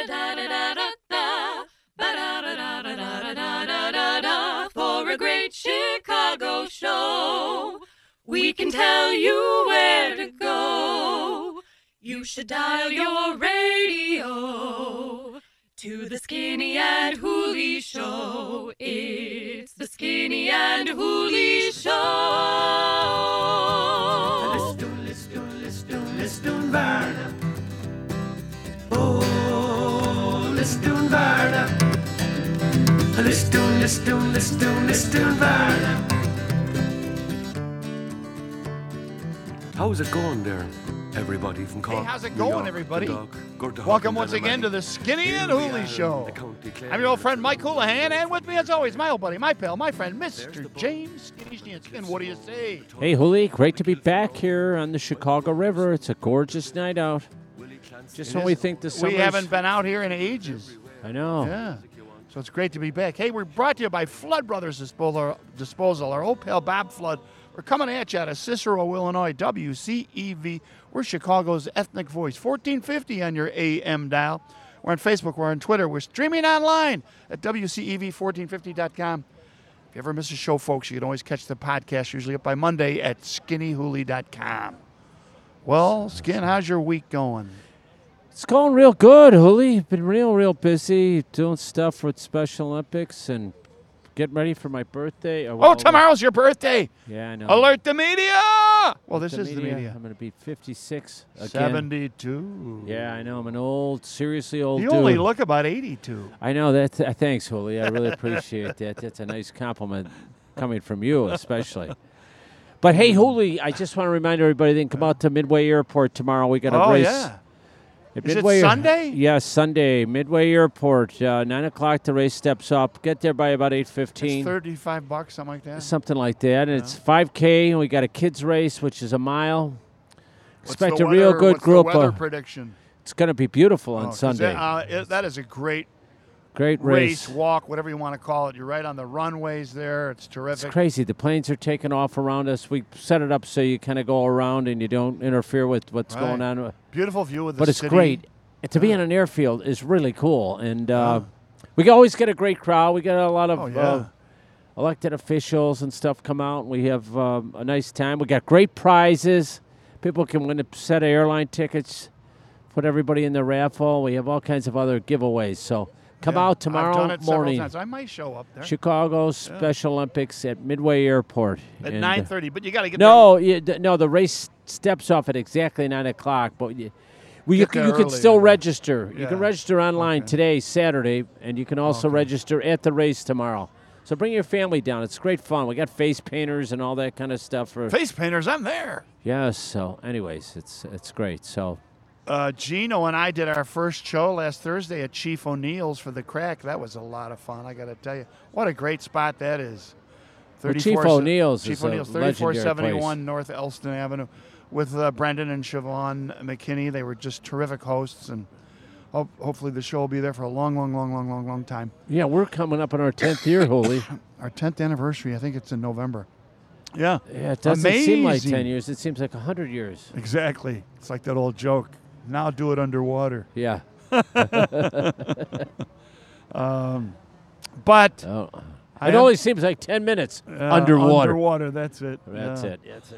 Ba-da-da-da-da-da. Ba-da-da-da-da-da-da-da-da. For a great Chicago show, we can tell you where to go. You should dial your radio to the Skinny and Hooley Show. It's the Skinny and Hooley Show. Listen, Varna. Oh, listen, Varna. Listen, Varna. How's it going there, everybody from Cork? Hey, how's it New going, York, everybody? Dundalk, Welcome once again to the Skinny and Hooley Show. I'm your old friend Mike Houlihan, and with me as always, my old buddy, my pal, my friend, Mr. James Skinny Skin. What do you say? Hey, Hooley, great to be back here on the Chicago River. It's a gorgeous night out. Just when we think the summer's... We haven't been out here in ages. I know. Yeah. So it's great to be back. Hey, we're brought to you by Flood Brothers Disposal. Our old pal Bob Flood. We're coming at you out of Cicero, Illinois, WCEV. We're Chicago's ethnic voice. 1450 on your AM dial. We're on Facebook. We're on Twitter. We're streaming online at WCEV1450.com. If you ever miss a show, folks, you can always catch the podcast, usually up by Monday, at skinnyhooley.com. Well, Skin, how's your week going? It's going real good, Hooley. Been real busy doing stuff with Special Olympics and getting ready for my birthday. Oh, tomorrow's your birthday. Yeah, I know. Alert the media. Well, this is the media. I'm going to be 56 again. 72. Yeah, I know. I'm an old, seriously old You dude. only look about 82. I know that. Thanks, Hooley. I really appreciate that. That's a nice compliment coming from you, especially. But hey, Hooley, I just want to remind everybody they can come out to Midway Airport tomorrow. We got a race. Yeah. At Is Midway, it Sunday? Yes, Sunday. Midway Airport, 9 o'clock. The race steps up. Get there by about 8:15. It's $35, something like that. Something like that. And it's 5K. And we got a kids race, which is a mile. Expect a real good group. What's the weather prediction? It's going to be beautiful on Sunday. That is a great race, walk, whatever you want to call it. You're right on the runways there. It's terrific. It's crazy. The planes are taking off around us. We set it up so you kind of go around and you don't interfere with what's going on. Beautiful view of the city. But it's great. And to be on an airfield is really cool. And we always get a great crowd. We get a lot of elected officials and stuff come out. And we have a nice time. We got great prizes. People can win a set of airline tickets, put everybody in the raffle. We have all kinds of other giveaways. So come out tomorrow I've done it morning. Times. I might show up there. Chicago Special Olympics at Midway Airport. At 9:30, but you got to get there. No, the race steps off at exactly 9 o'clock, but you can still register. You can register online today, Saturday, and you can also register at the race tomorrow. So bring your family down. It's great fun. We got face painters and all that kind of stuff. Face painters, I'm there. Yes. So anyways, it's great. So Gino and I did our first show last Thursday at Chief O'Neill's for the Crack. That was a lot of fun, I got to tell you. What a great spot that is. Chief O'Neill's Chief is O'Neill's, a legendary 3471 place. North Elston Avenue with Brendan and Siobhan McKinney. They were just terrific hosts, and hopefully the show will be there for a long time. Yeah, we're coming up on our 10th year, Holy. Our 10th anniversary. I think it's in November. Yeah. Yeah, it doesn't seem like 10 years. It seems like 100 years. Exactly. It's like that old joke. Now do it underwater. Yeah. But it only seems like 10 minutes underwater. Underwater, that's it. That's it.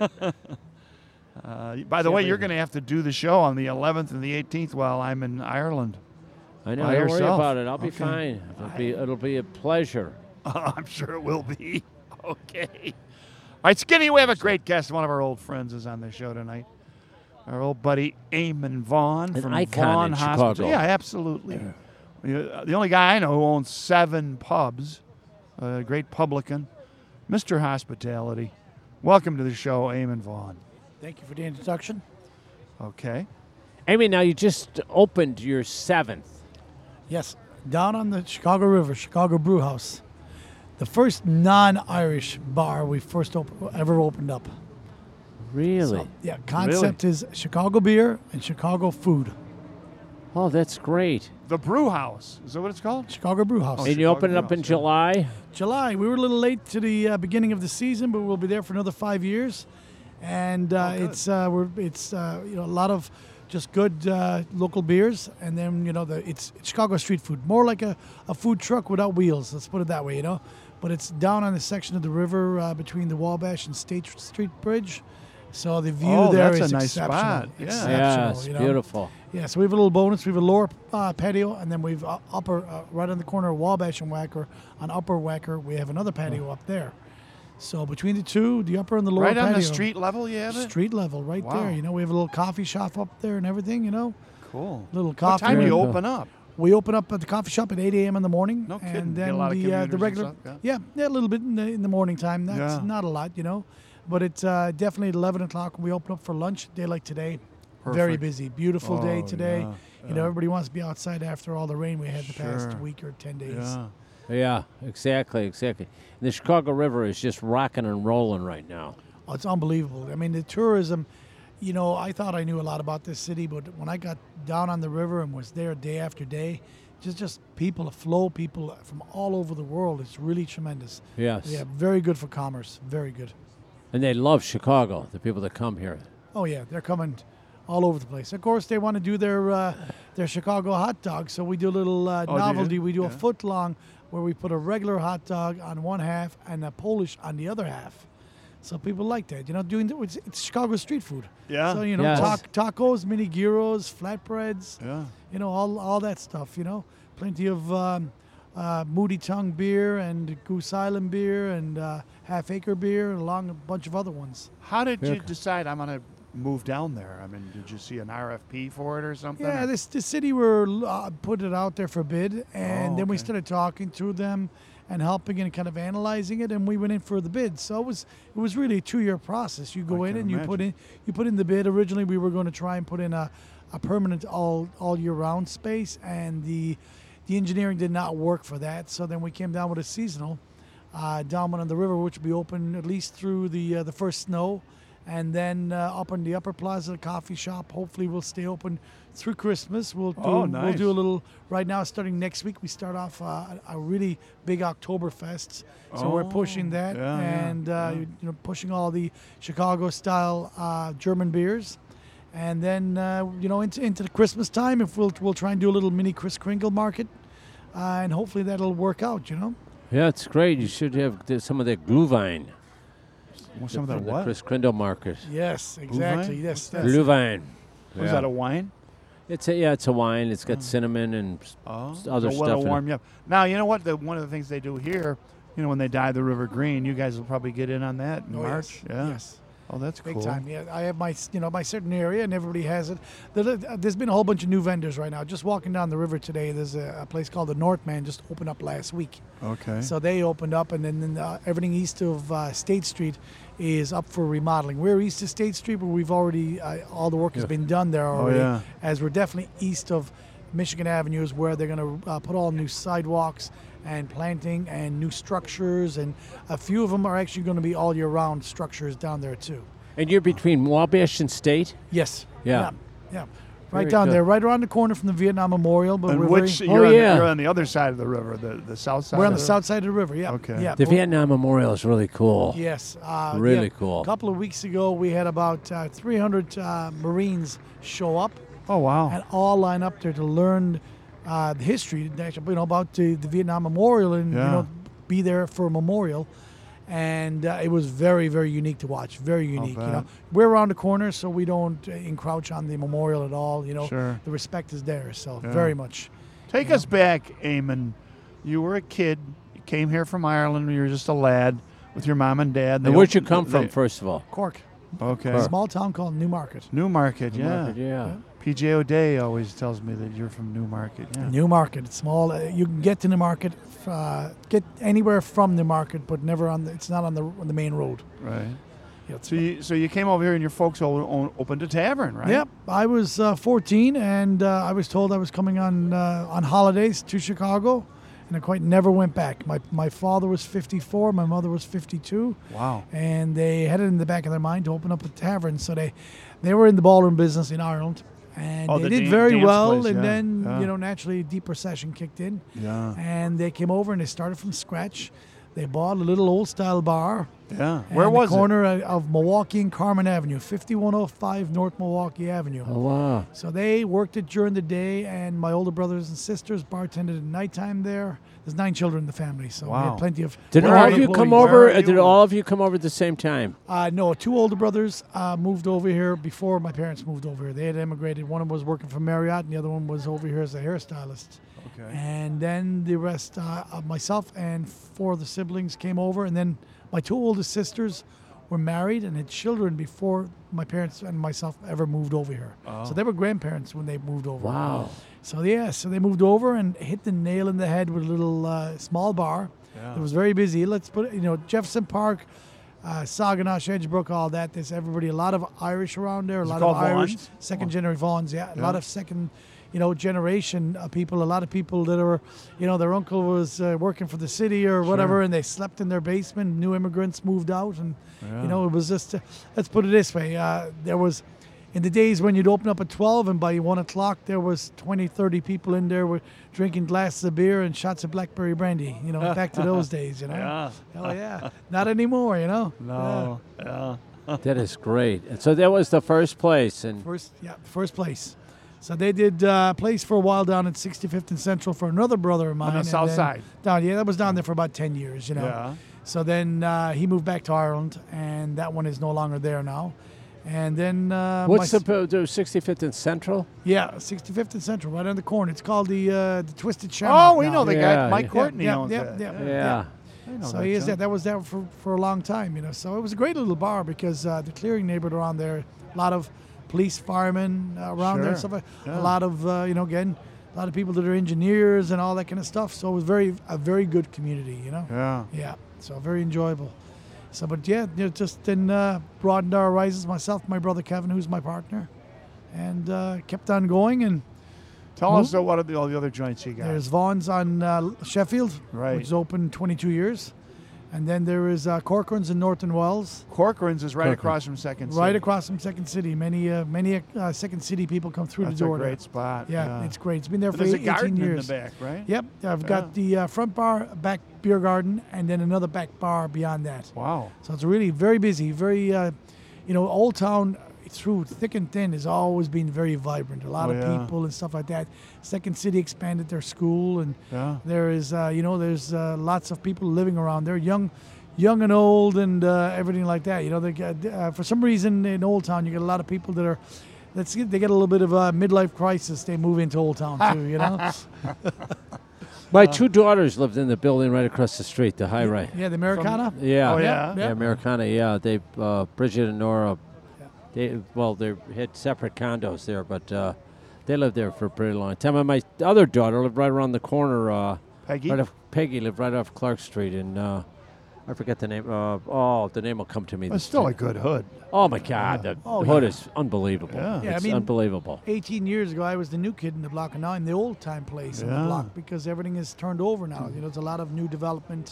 By the way, you're going to have to do the show on the 11th and the 18th while I'm in Ireland. I know. Don't worry about it. I'll be fine. It'll be a pleasure. I'm sure it will be. Okay. All right, Skinny, we have a great guest. One of our old friends is on the show tonight. Our old buddy Eamon Vaughn from icon Vaughn in Hospital. Chicago. Yeah, absolutely. The only guy I know who owns 7 pubs, a great publican, Mr. Hospitality. Welcome to the show, Eamon Vaughn. Thank you for the introduction. Okay. Amy, now you just opened your 7th. Yes, down on the Chicago River, Chicago Brew House. The first non-Irish bar we ever opened up. Really? So, yeah, concept is Chicago beer and Chicago food. Oh, that's great. The Brew House. Is that what it's called? Chicago Brew House. And you opened it up in July? July. We were a little late to the beginning of the season, but we'll be there for another 5 years. And it's a lot of just good local beers, and then it's Chicago street food, more like a food truck without wheels. Let's put it that way, But it's down on the section of the river between the Wabash and State Street Bridge, so the view there that's is a nice exceptional. spot. Yeah. Exceptional, Yes, beautiful. Yeah, so we have a little bonus. We have a lower patio, and then we've upper right on the corner of Wabash and Wacker. On Upper Wacker, we have another patio up there. So between the two, the upper and the lower Right patio, on the street level, you have it? street level, right Wow. there. We have a little coffee shop up there and everything. Cool. Little What coffee. time do you Very open up? We open up at the coffee shop at 8 a.m. in the morning. No kidding. And Get a then lot of the commuters and regular, stuff, yeah, a little bit in the morning time. That's Yeah. not a lot, But it's definitely at 11 o'clock when we open up for lunch. Day like today, very Perfect. busy. Beautiful day Oh, today. yeah, Everybody wants to be outside after all the rain we had the past Sure. week or 10 days. Yeah. Yeah, exactly. And the Chicago River is just rocking and rolling right now. Oh, it's unbelievable. I mean, the tourism, I thought I knew a lot about this city, but when I got down on the river and was there day after day, just people afloat, people from all over the world, it's really tremendous. Yes. Yeah, very good for commerce. Very good. And they love Chicago, the people that come here. Oh, yeah, they're coming all over the place. Of course, they want to do their Chicago hot dog, so we do a little do you? novelty. We do a Yeah. foot long where we put a regular hot dog on one half and a Polish on the other half. So people like that, it's Chicago street food. Yeah. So Yes. tacos, mini gyros, flatbreads, Yeah. all that stuff. Plenty of Moody Tongue beer and Goose Island beer and Half Acre beer, along a bunch of other ones. How did you Very- decide I'm going to move down there? I mean, did you see an RFP for it or something? Yeah, or- the city were put it out there for bid, and then we okay. started talking to them and helping and kind of analyzing it, and we went in for the bid. So it was really a 2-year process. You go I in can and you put in the bid. Originally, we were going to try and put in a permanent all year round space, and the engineering did not work for that. So then we came down with a seasonal down on the river, which will be open at least through the first snow. And then up on the Upper Plaza, the coffee shop, hopefully will stay open through Christmas. We'll nice. do a little, right now, starting next week, we start off a really big Oktoberfest. So we're pushing that yeah, yeah, and pushing all the Chicago-style German beers. And then, into the Christmas time, if we'll try and do a little mini Kris Kringle market. And hopefully that'll work out, Yeah, it's great. You should have some of that Glühwein. Well, some of that from the what? Kris Kringle market. Yes, exactly. Glühwein? Yes, Glühwein. Was that a wine? It's a wine. It's got cinnamon and other so what'll stuff in it. warm you up. Now, you know what? One of the things they do here, when they dye the river green, you guys will probably get in on that in Oh, March. yes. Yeah. Yes. Oh, that's Big cool. time, yeah. I have my certain area, and everybody has it. There's been a whole bunch of new vendors right now. Just walking down the river today, there's a place called the Northman just opened up last week. Okay. So they opened up, and then everything east of State Street is up for remodeling. We're east of State Street, but we've already all the work has been done there already. yeah. As we're definitely east of Michigan Avenue is where they're going to put all new sidewalks and planting and new structures, and a few of them are actually going to be all year round structures down there too. And you're between Wabash and State? Yes. Yeah. Yeah. Right Very down good. there, right around the corner from the Vietnam Memorial. But And we're which very, you're on the other side of the river, the south side. we're on of the south side of the river. Yeah. Okay. Yeah. The Vietnam Memorial is really cool. Yes. Really cool. A couple of weeks ago, we had about 300 Marines show up Oh wow. and all line up there to learn the history, about the Vietnam Memorial and Yeah. be there for a memorial. And it was very, very unique to watch. Very unique. bet. We're around the corner, so we don't encroach on the memorial at all. Sure. The respect is there. So Yeah. very much. Take us back, Eamon. You were a kid. You came here from Ireland. You were just a lad with your mom and dad. And where'd you come from, first of all? Cork, Okay. a small town called Newmarket. Newmarket, yeah. Yeah. PJ O'Day always tells me that you're from Newmarket. Yeah. Newmarket, it's small. You can get to Newmarket, get anywhere from Newmarket, but never it's not on the main road. Right. Yeah, it's So you came over here and your folks opened a tavern, right? Yep, I was 14, and I was told I was coming on holidays to Chicago, and I quite never went back. My father was 54, my mother was 52. Wow. And they had it in the back of their mind to open up a tavern. So they were in the ballroom business in Ireland, and Oh, they the did very dance well. place, and yeah, then yeah. naturally, a deep recession kicked in. Yeah. And they came over and they started from scratch. They bought a little old style bar Yeah. And Where was the corner of Milwaukee and Carmen Avenue, 5105 North Milwaukee Avenue. Oh, wow. So they worked it during the day, and my older brothers and sisters bartended at nighttime there. There's 9 children in the family, so we Wow. had plenty of. Did Where all are of you you come employees? over? Where are Did you? all of you come over at the same time? No, 2 older brothers moved over here before my parents moved over here. They had immigrated. One of them was working for Marriott, and the other one was over here as a hairstylist. Okay. And then the rest of myself and 4 of the siblings came over, and then my 2 oldest sisters were married and had children before my parents and myself ever moved over here. So they were grandparents when they moved over. Wow. So so they moved over and hit the nail in the head with a little small bar. It was very busy. Let's put it, Jefferson Park, Saguenash, Edgebrook, all that. There's everybody, a lot of Irish around there, a lot of called Irish, Vaughns? second generation Vaughns, a lot of second, generation people, a lot of people that are, their uncle was working for the city or whatever, and they slept in their basement. New immigrants moved out, and, it was just, let's put it this way, there was, in the days when you'd open up at 12 and by 1 o'clock there was 20, 30 people in there with drinking glasses of beer and shots of blackberry brandy, back to those days, Yeah. Oh, yeah. Not anymore, No. Yeah. That is great. And so that was the first place. And First place. So they did place for a while down at 65th and Central for another brother of mine. the and south then side. That was down there for about 10 years, Yeah. So then he moved back to Ireland, and that one is no longer there now. And then what's the 65th and Central? Yeah, 65th and Central, right on the corner. It's called the Twisted Shamrock. Oh, we now. know the Yeah, guy, Mike yeah. Courtney owns it. Yeah. I know So that he is joint. that. That was there for a long time, So it was a great little bar because the clearing neighborhood around there, a lot of police, firemen around there, and stuff. Yeah. A lot of again, a lot of people that are engineers and all that kind of stuff. So it was a very good community, Yeah. Yeah. So very enjoyable. So, but yeah, just then broadened our horizons. Myself, my brother Kevin, who's my partner, and kept on going. And Tell us what are all the other joints you got. there's Vaughn's on Sheffield, Right. which is open 22 years. And then there is Corcoran's in Norton Wells, Corcoran's is right Corcoran. across from Second City. right across from Second City. Many Second City people come through That's the door a there. great spot. Yeah, it's great. It's been there But for there's a 18 garden years. in the back, right? Yep, I've got the front bar, back beer garden, and then another back bar beyond that. Wow. So it's really very busy, very, Old Town through thick and thin has always been very vibrant. A lot of people and stuff like that. Second City expanded their school, and there is, there's lots of people living around there, young and old, and everything like that. They get, for some reason in Old Town, you get a lot of people that are. They get a little bit of a midlife crisis. They move into Old Town too, My 2 daughters lived in the building right across the street, the high rise. Yeah, the Americana. Yeah. Oh, yeah? Yeah, Americana. Yeah, they Bridget and Nora. They had separate condos there, but they lived there for a pretty long time. And my other daughter lived right around the corner. Peggy? Peggy lived right off Clark Street, and I forget the name. The name will come to me. It's this still time. a good hood. Oh my God, the hood is unbelievable. Yeah. Yeah, I It's mean, unbelievable. 18 years ago, I was the new kid in the block, and now I'm the old time place in the block because everything is turned over now. There's a lot of new development.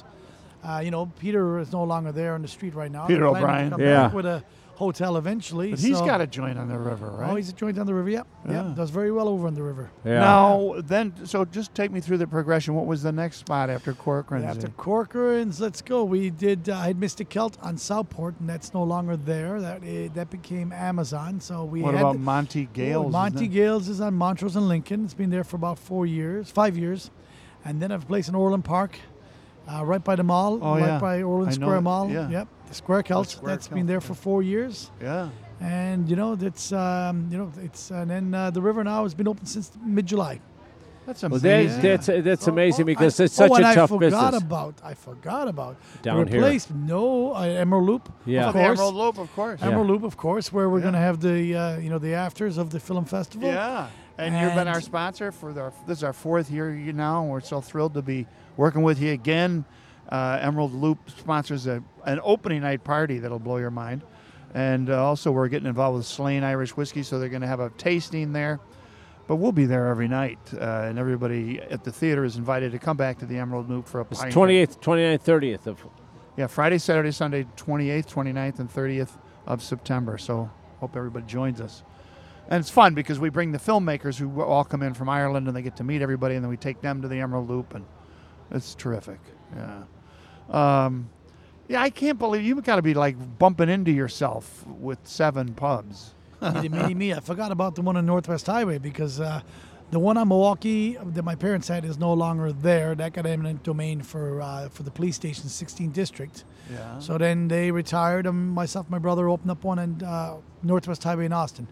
Peter is no longer there on the street right now. Peter They're planning O'Brien. to come Yeah. back with a hotel eventually. But he's so- got a joint on the river, right? Oh, he's a joint on the river. Yep. Does very well over on the river. Yeah. Now, so just take me through the progression. What was the next spot after Corcoran's? After Corcoran's, let's go. We did. I had Mystic Celt on Southport, and that's no longer there. That became Amazon. So we What had about Monty Gales? Monty Gales is on Montrose and Lincoln. It's been there for about 5 years, and then I have a place in Orland Park, right by the mall, right by Orland I know Square it, Mall. yeah. Yep, the Square Celt. Square That's Celt, been there for 4 years. Yeah. And it's and then the river now has been open since mid-July. That's Well, amazing. that's amazing because it's such a and tough I business. forgot about Down here. replaced Emerald Loop. Yeah. of the course. Emerald Loop, of course. Emerald Loop, of course, where we're going to have the the afters of the film festival. Yeah. And you've been our And- sponsor this is our 4th year now, and we're so thrilled to be working with you again. Emerald Loop sponsors an opening night party that'll blow your mind. And also we're getting involved with Slane Irish Whiskey, so they're going to have a tasting there. But we'll be there every night, and everybody at the theater is invited to come back to the Emerald Loop for a It's pint. 28th, 29th, 30th of. Yeah, Friday, Saturday, Sunday, 28th, 29th, and 30th of September. So hope everybody joins us. And it's fun because we bring the filmmakers who all come in from Ireland, and they get to meet everybody, and then we take them to the Emerald Loop, and it's terrific. Yeah. Yeah, I can't believe you've got to be like bumping into yourself with 7 pubs. Me. I forgot about the one on Northwest Highway because the one on Milwaukee that my parents had is no longer there. That got eminent domain for the police station, 16th District. Yeah. So then they retired, and myself and my brother opened up one on Northwest Highway in Austin,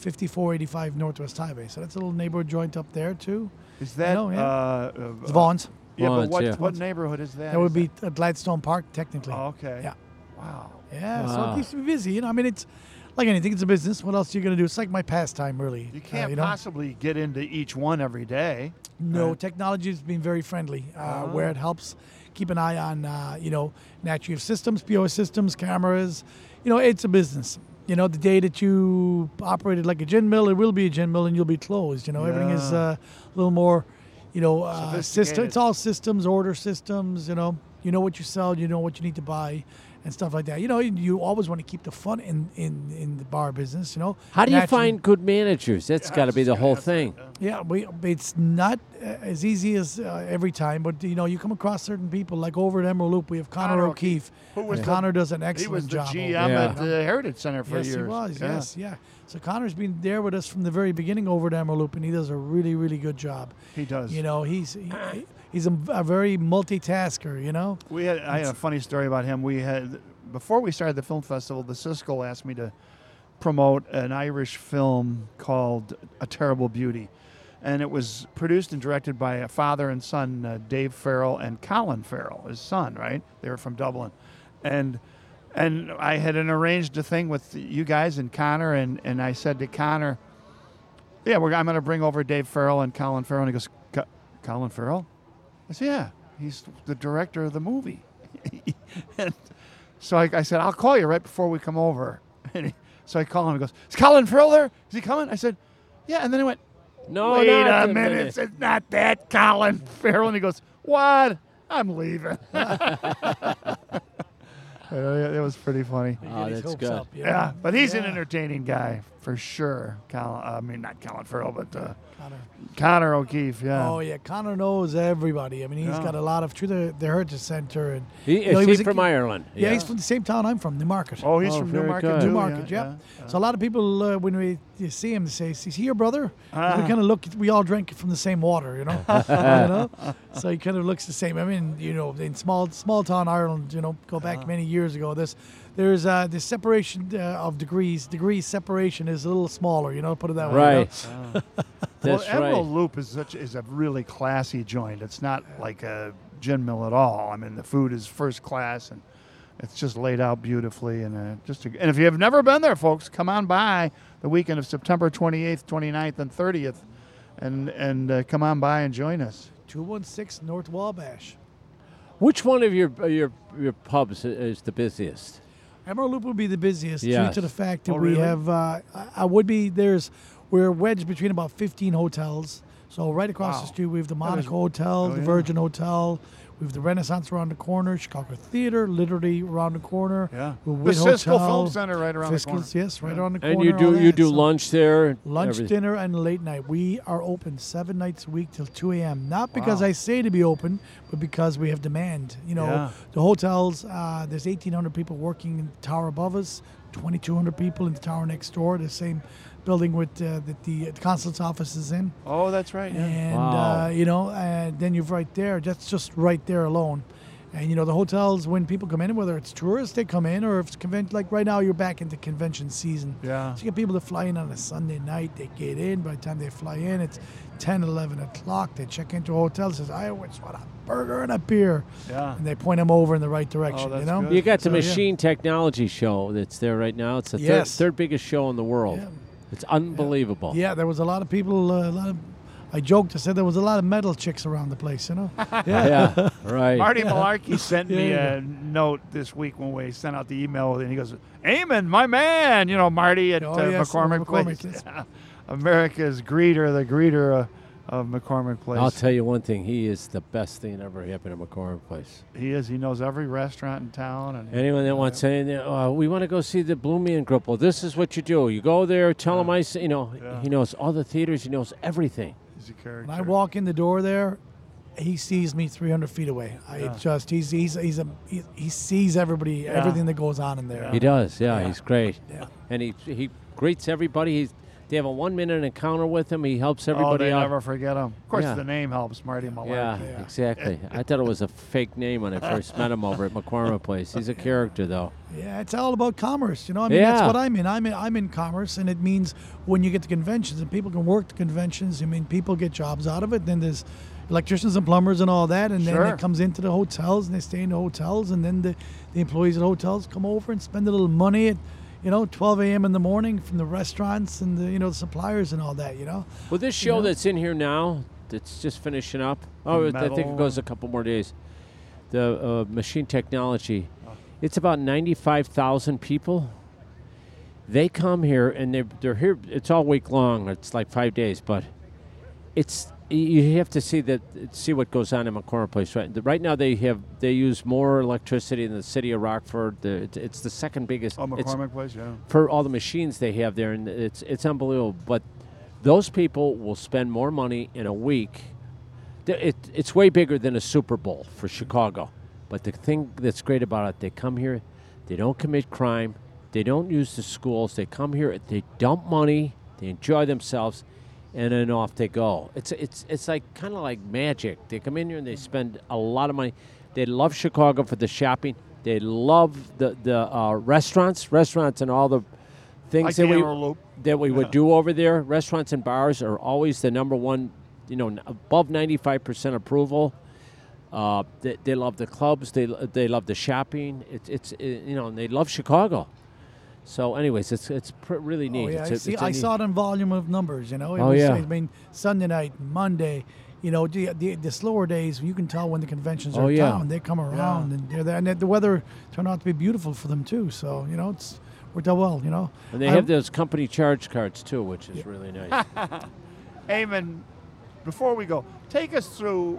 5485 Northwest Highway. So that's a little neighborhood joint up there, too. Is that It's Vaughn's. Yeah, but Vaughns, yeah. what neighborhood is that? That would Is be at Gladstone Park, technically. Oh, okay. Yeah. Wow. Yeah, so Wow. it keeps me busy. You know, I mean, it's like anything. It's a business. What else are you going to do? It's like my pastime, really. You can't you know? possibly get into each one every day. No, Right. technology has been very friendly, where it helps keep an eye on, naturally systems, POS systems, cameras. You know, it's a business. You know, the day that you operated like a gin mill, it will be a gin mill and you'll be closed. You know, everything is a little more, system. Sophisticated. It's all systems, order systems. You know what you sell, you know what you need to buy, and stuff like that. You know, you always want to keep the fun in the bar business. You know. How do you Naturally- find good managers? That's got to be the whole thing. Yeah, it's not as easy as every time, but you come across certain people like over at Emerald Loop. We have Connor O'Keefe. Who was and the- Connor does an He excellent was the job. GM over there, at you know? the Heritage Center for Yes, years. he was. Yeah. Yes, yeah. So Connor's been there with us from the very beginning over at Emerald Loop, and he does a really, really good job. He does. You know, he's a very multitasker. You know. I had a funny story about him. Before we started the film festival, the Siskel asked me to promote an Irish film called A Terrible Beauty. And it was produced and directed by a father and son, Dave Farrell and Colin Farrell, his son, right? They were from Dublin. And I had arranged a thing with you guys and Connor, and I said to Connor, yeah, I'm going to bring over Dave Farrell and Colin Farrell. And he goes, Colin Farrell? I said, yeah, he's the director of the movie. And so I said, I'll call you right before we come over. So I call him. He goes, is Colin Farrell there? Is he coming? I said, yeah. And then he went, No, wait not a minute. It's not that Colin Farrell. And he goes, what? I'm leaving. It was pretty funny. Oh, Get his that's hopes good. up, you know? Yeah, but he's an Yeah. entertaining guy for sure. Not Colin Farrell, but Connor. Connor O'Keefe. Yeah. Oh yeah, Connor knows everybody. I mean, he's Yeah. got a lot of through the Heritage Center, and Is was he a from kid- Ireland? Yeah, he's from the same town I'm from, Newmarket. Oh, he's Oh, from very Newmarket good. too. Newmarket, yeah. yeah. So a lot of people, when you see him, they say, "Is he your brother?" Ah. We kind of look. We all drink from the same water, you know. So he kind of looks the same. I mean, in small town Ireland, go back many years ago. There's the separation of degrees. Degree separation is a little smaller, put it that way. Right. Well, That's Emerald right. Loop is a really classy joint. It's not like a gin mill at all. I mean, the food is first class, and it's just laid out beautifully. And and if you have never been there, folks, come on by the weekend of September 28th, 29th, and 30th, and come on by and join us. 216 North Wabash. Which one of your pubs is the busiest? Emerald Loop would be the busiest due Yes. to the fact that Oh, we really? have. We're wedged between about 15 hotels. So right across the Wow. street, we have the That Monaco is- Hotel, the yeah. Virgin Hotel. We have the Renaissance around the corner, Chicago Theater, literally around the corner. Yeah. The The Witt Siskel Hotel, Film Center right around the corner. Fiscal's, yes, right around the And corner. you all do that. So lunch there? lunch, everything. dinner, and late night. We are open 7 nights a week till 2 a.m. Not because Wow. I say to be open, but because we have demand. Yeah. The hotels, there's 1,800 people working in the tower above us, 2,200 people in the tower next door, the same building with that the consulate's office is in. Oh, that's right. Yeah. And, Wow. then you're right there. That's just right there alone. And, the hotels, when people come in, whether it's tourists, they come in, or if it's like right now, you're back into convention season. Yeah. So you get people that fly in on a Sunday night. They get in. By the time they fly in, it's 10, 11 o'clock. They check into a hotel. Says, I just want a burger and a beer. Yeah. And they point them over in the right direction, that's you know? good. You got the So, yeah. Machine Technology Show that's there right now. It's the Yes. third biggest show in the world. Yeah. It's unbelievable. Yeah, there was a lot of people, I joked, I said there was a lot of metal chicks around the place, you know? Yeah, right. Marty Malarkey sent me Yeah. a note this week when we sent out the email, and he goes, Eamon, my man, Marty at Oh, yes, McCormick McCormick, Place. yes. Yeah. America's greeter, the greeter of McCormick Place. I'll tell you one thing. He is the best thing that ever happened at McCormick Place. He is. He knows every restaurant in town. And Anyone that wants saying, we want to go see the Blue Man Group. Well, this is what you do. You go there, tell him Yeah. he knows all the theaters. He knows everything. he's a character. When I walk in the door there, he sees me 300 feet away. He sees everybody, everything that goes on in there. He does, he's great. Yeah. And he greets everybody. They have a 1-minute encounter with him. He helps everybody they out. never forget him. Of course, Yeah. the name helps, Marty Malarkey. Yeah, exactly. I thought it was a fake name when I first met him over at McCormick Place. He's a character, though. Yeah, it's all about commerce. I mean, that's Yeah. what I'm in. I'm in commerce, and it means when you get to conventions and people can work the conventions, people get jobs out of it. Then there's electricians and plumbers and all that, and then Sure. it comes into the hotels, and they stay in the hotels, and then the employees at the hotels come over and spend a little money at 12 a.m. in the morning from the restaurants and the suppliers and all that. Well, this show that's in here now, that's just finishing up. Oh, I think it metal. goes a couple more days. The machine technology. It's about 95,000 people. They come here and they're here. It's all week long. It's like 5 days, but you have to see what goes on in McCormick Place. Right now they use more electricity than the city of Rockford. It's the second biggest. Oh, McCormick Place, yeah. For all the machines they have there, and it's unbelievable. But those people will spend more money in a week. It's way bigger than a Super Bowl for Chicago. But the thing that's great about it, they come here, they don't commit crime, they don't use the schools. They come here, they dump money, they enjoy themselves, and then off they go. It's like kind of like magic. They come in here and they spend a lot of money. They love Chicago for the shopping. They love the restaurants and all the things that we would do over there. Restaurants and bars are always the number one, above 95% approval. They love the clubs. They love the shopping. And they love Chicago. So, anyways, it's really neat. Oh, yeah. It's I saw it in volume of numbers. Sunday night, Monday. The slower days, you can tell when the conventions are down. They come around, and they're there, and the weather turned out to be beautiful for them too. So it's worked out well. And they have those company charge cards too, which is really nice. Eamon, before we go, take us through.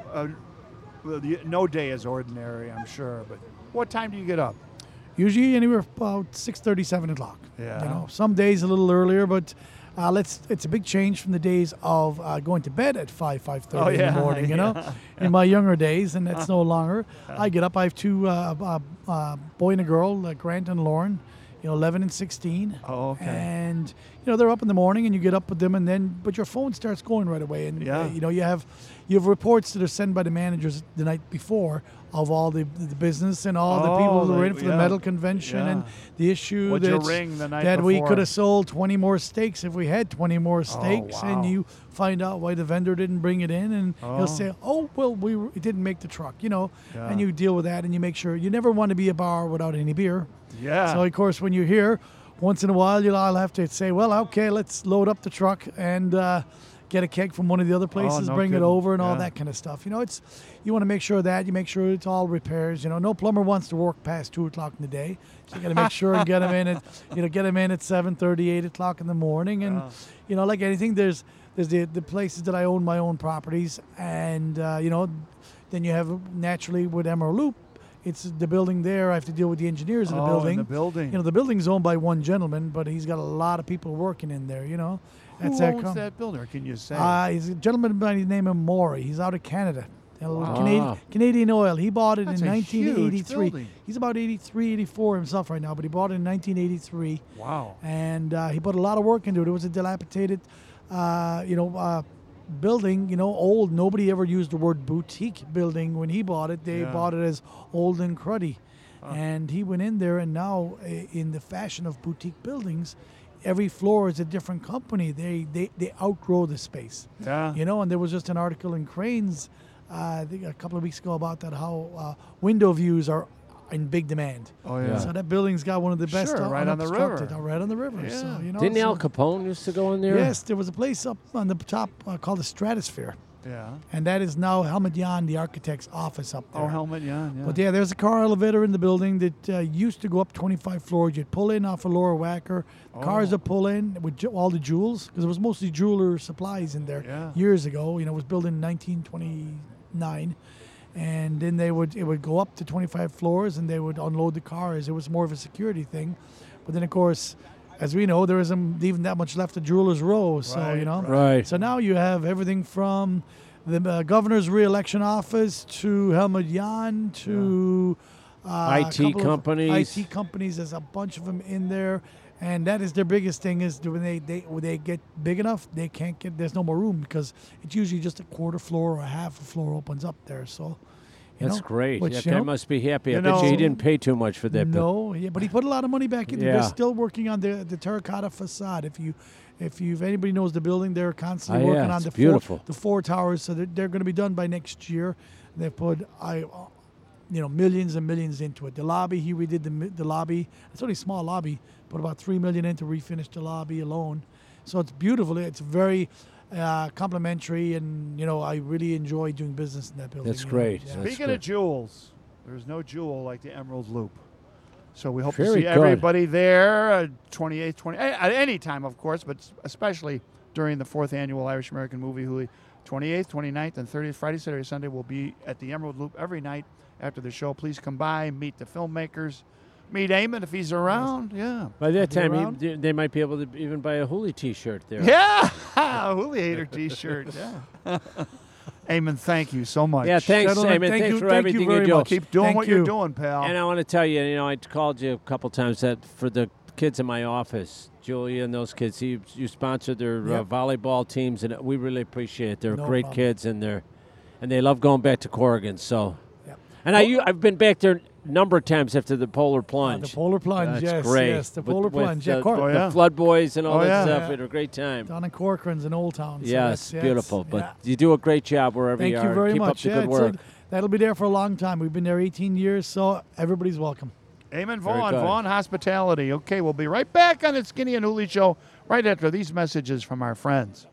No day is ordinary, I'm sure, but what time do you get up? Usually anywhere about 6:30, 7 o'clock. Yeah. Some days a little earlier, but it's a big change from the days of going to bed at 5:30 in the morning. In my younger days, and that's no longer. I get up. I have two boy and a girl, Grant and Lauren. 11 and 16. Oh, okay. And they're up in the morning, and you get up with them, but your phone starts going right away, and you have reports that are sent by the managers the night before of all the business and all the people who were in for the metal convention and the issue that we could have sold 20 more steaks if we had 20 more steaks, and you find out why the vendor didn't bring it in, and he'll say, it didn't make the truck, and you deal with that, and you make sure you never want to be a bar without any beer. Yeah. So of course when you're here, once in a while I'll have to say, well, okay, let's load up the truck and get a keg from one of the other places, bring it over, and all that kind of stuff. You want to make sure that you make sure it's all repairs. No plumber wants to work past 2 o'clock in the day, so you got to make sure and get them in at 7:30, 8 o'clock in the morning, and like anything, there's the places that I own my own properties, and then you have naturally with Emerald Loop. It's the building there. I have to deal with the engineers in the building. In the building. The building's owned by one gentleman, but he's got a lot of people working in there. Who owns that building? Can you say? He's a gentleman by the name of Maury. He's out of Canada. Canadian Oil. He bought it in 1983. He's about 83, 84 himself right now, but he bought it in 1983. Wow. And he put a lot of work into it. It was a dilapidated, building, old. Nobody ever used the word boutique building when he bought it. They bought it as old and cruddy. And he went in there, and now in the fashion of boutique buildings, every floor is a different company. They outgrow the space. Yeah. And there was just an article in Cranes I think a couple of weeks ago about that, how window views are in big demand. Oh, yeah. So that building's got one of the best right on the river. Right on the river. Yeah. So, Didn't Al Capone used to go in there? Yes, there was a place up on the top called the Stratosphere. Yeah. And that is now Helmut Jahn, the architect's office up there. Oh, Helmut Jahn, yeah. But there's a car elevator in the building that used to go up 25 floors. You'd pull in off a lower whacker. Cars would pull in with all the jewels, because it was mostly jeweler supplies in there years ago. It was built in 1929. And then it would go up to 25 floors, and they would unload the cars. It was more of a security thing. But then, of course, as we know, there isn't even that much left of Jewelers Row. So, Right. So now you have everything from the governor's re-election office to Helmut Jahn to IT companies. IT companies. There's a bunch of them in there, and that is their biggest thing. Is when they get big enough, they can't get. There's no more room because it's usually just a quarter floor or a half a floor opens up there. So. That's great. Which, That guy must be happy. I bet you he didn't pay too much for that. No, but he put a lot of money back in. Yeah. They're still working on the terracotta facade. If anybody knows the building, they're constantly working on the four towers. So they're going to be done by next year. They've put millions and millions into it. The lobby, he redid the lobby. It's only a small lobby. Put about $3 million in to refinish the lobby alone. So it's beautiful. It's very complimentary, and I really enjoy doing business in that building. That's great. Yeah. Speaking of jewels, there's no jewel like the Emerald Loop. So we hope to Very see good. everybody there 28th, at any time, of course, but especially during the 4th annual Irish American Movie Hoolie. 28th, 29th, and 30th, Friday, Saturday, Sunday, will be at the Emerald Loop every night after the show. Please come by, meet the filmmakers, meet Eamon if he's around. Yeah. By that time, they might be able to even buy a Hoolie T-shirt there. Yeah, Hoolie Hater T-shirt. Yeah. Eamon, thank you so much. Yeah, thanks, Gentlemen, Eamon. Thanks for everything you very do. much. Keep doing Thank what you. you're doing, pal. And I want to tell you, I called you a couple times that for the kids in my office, Julia and those kids, you sponsored their volleyball teams, and we really appreciate it. They're great kids, and they love going back to Corrigan. So, and I've been back there a number of times after the Polar Plunge. The Polar Plunge, That's yes, great. yes, the Polar Plunge. The Flood Boys and all that stuff. Yeah. We had a great time. Down in Corcoran's in Old Town. So Yes, that's beautiful. But you do a great job wherever you are. Thank you very Keep much. up the good work. That'll be there for a long time. We've been there 18 years, so everybody's welcome. Eamon Very Vaughn, good. Vaughn Hospitality. Okay, we'll be right back on the Skinny and Hooley Show right after these messages from our friends.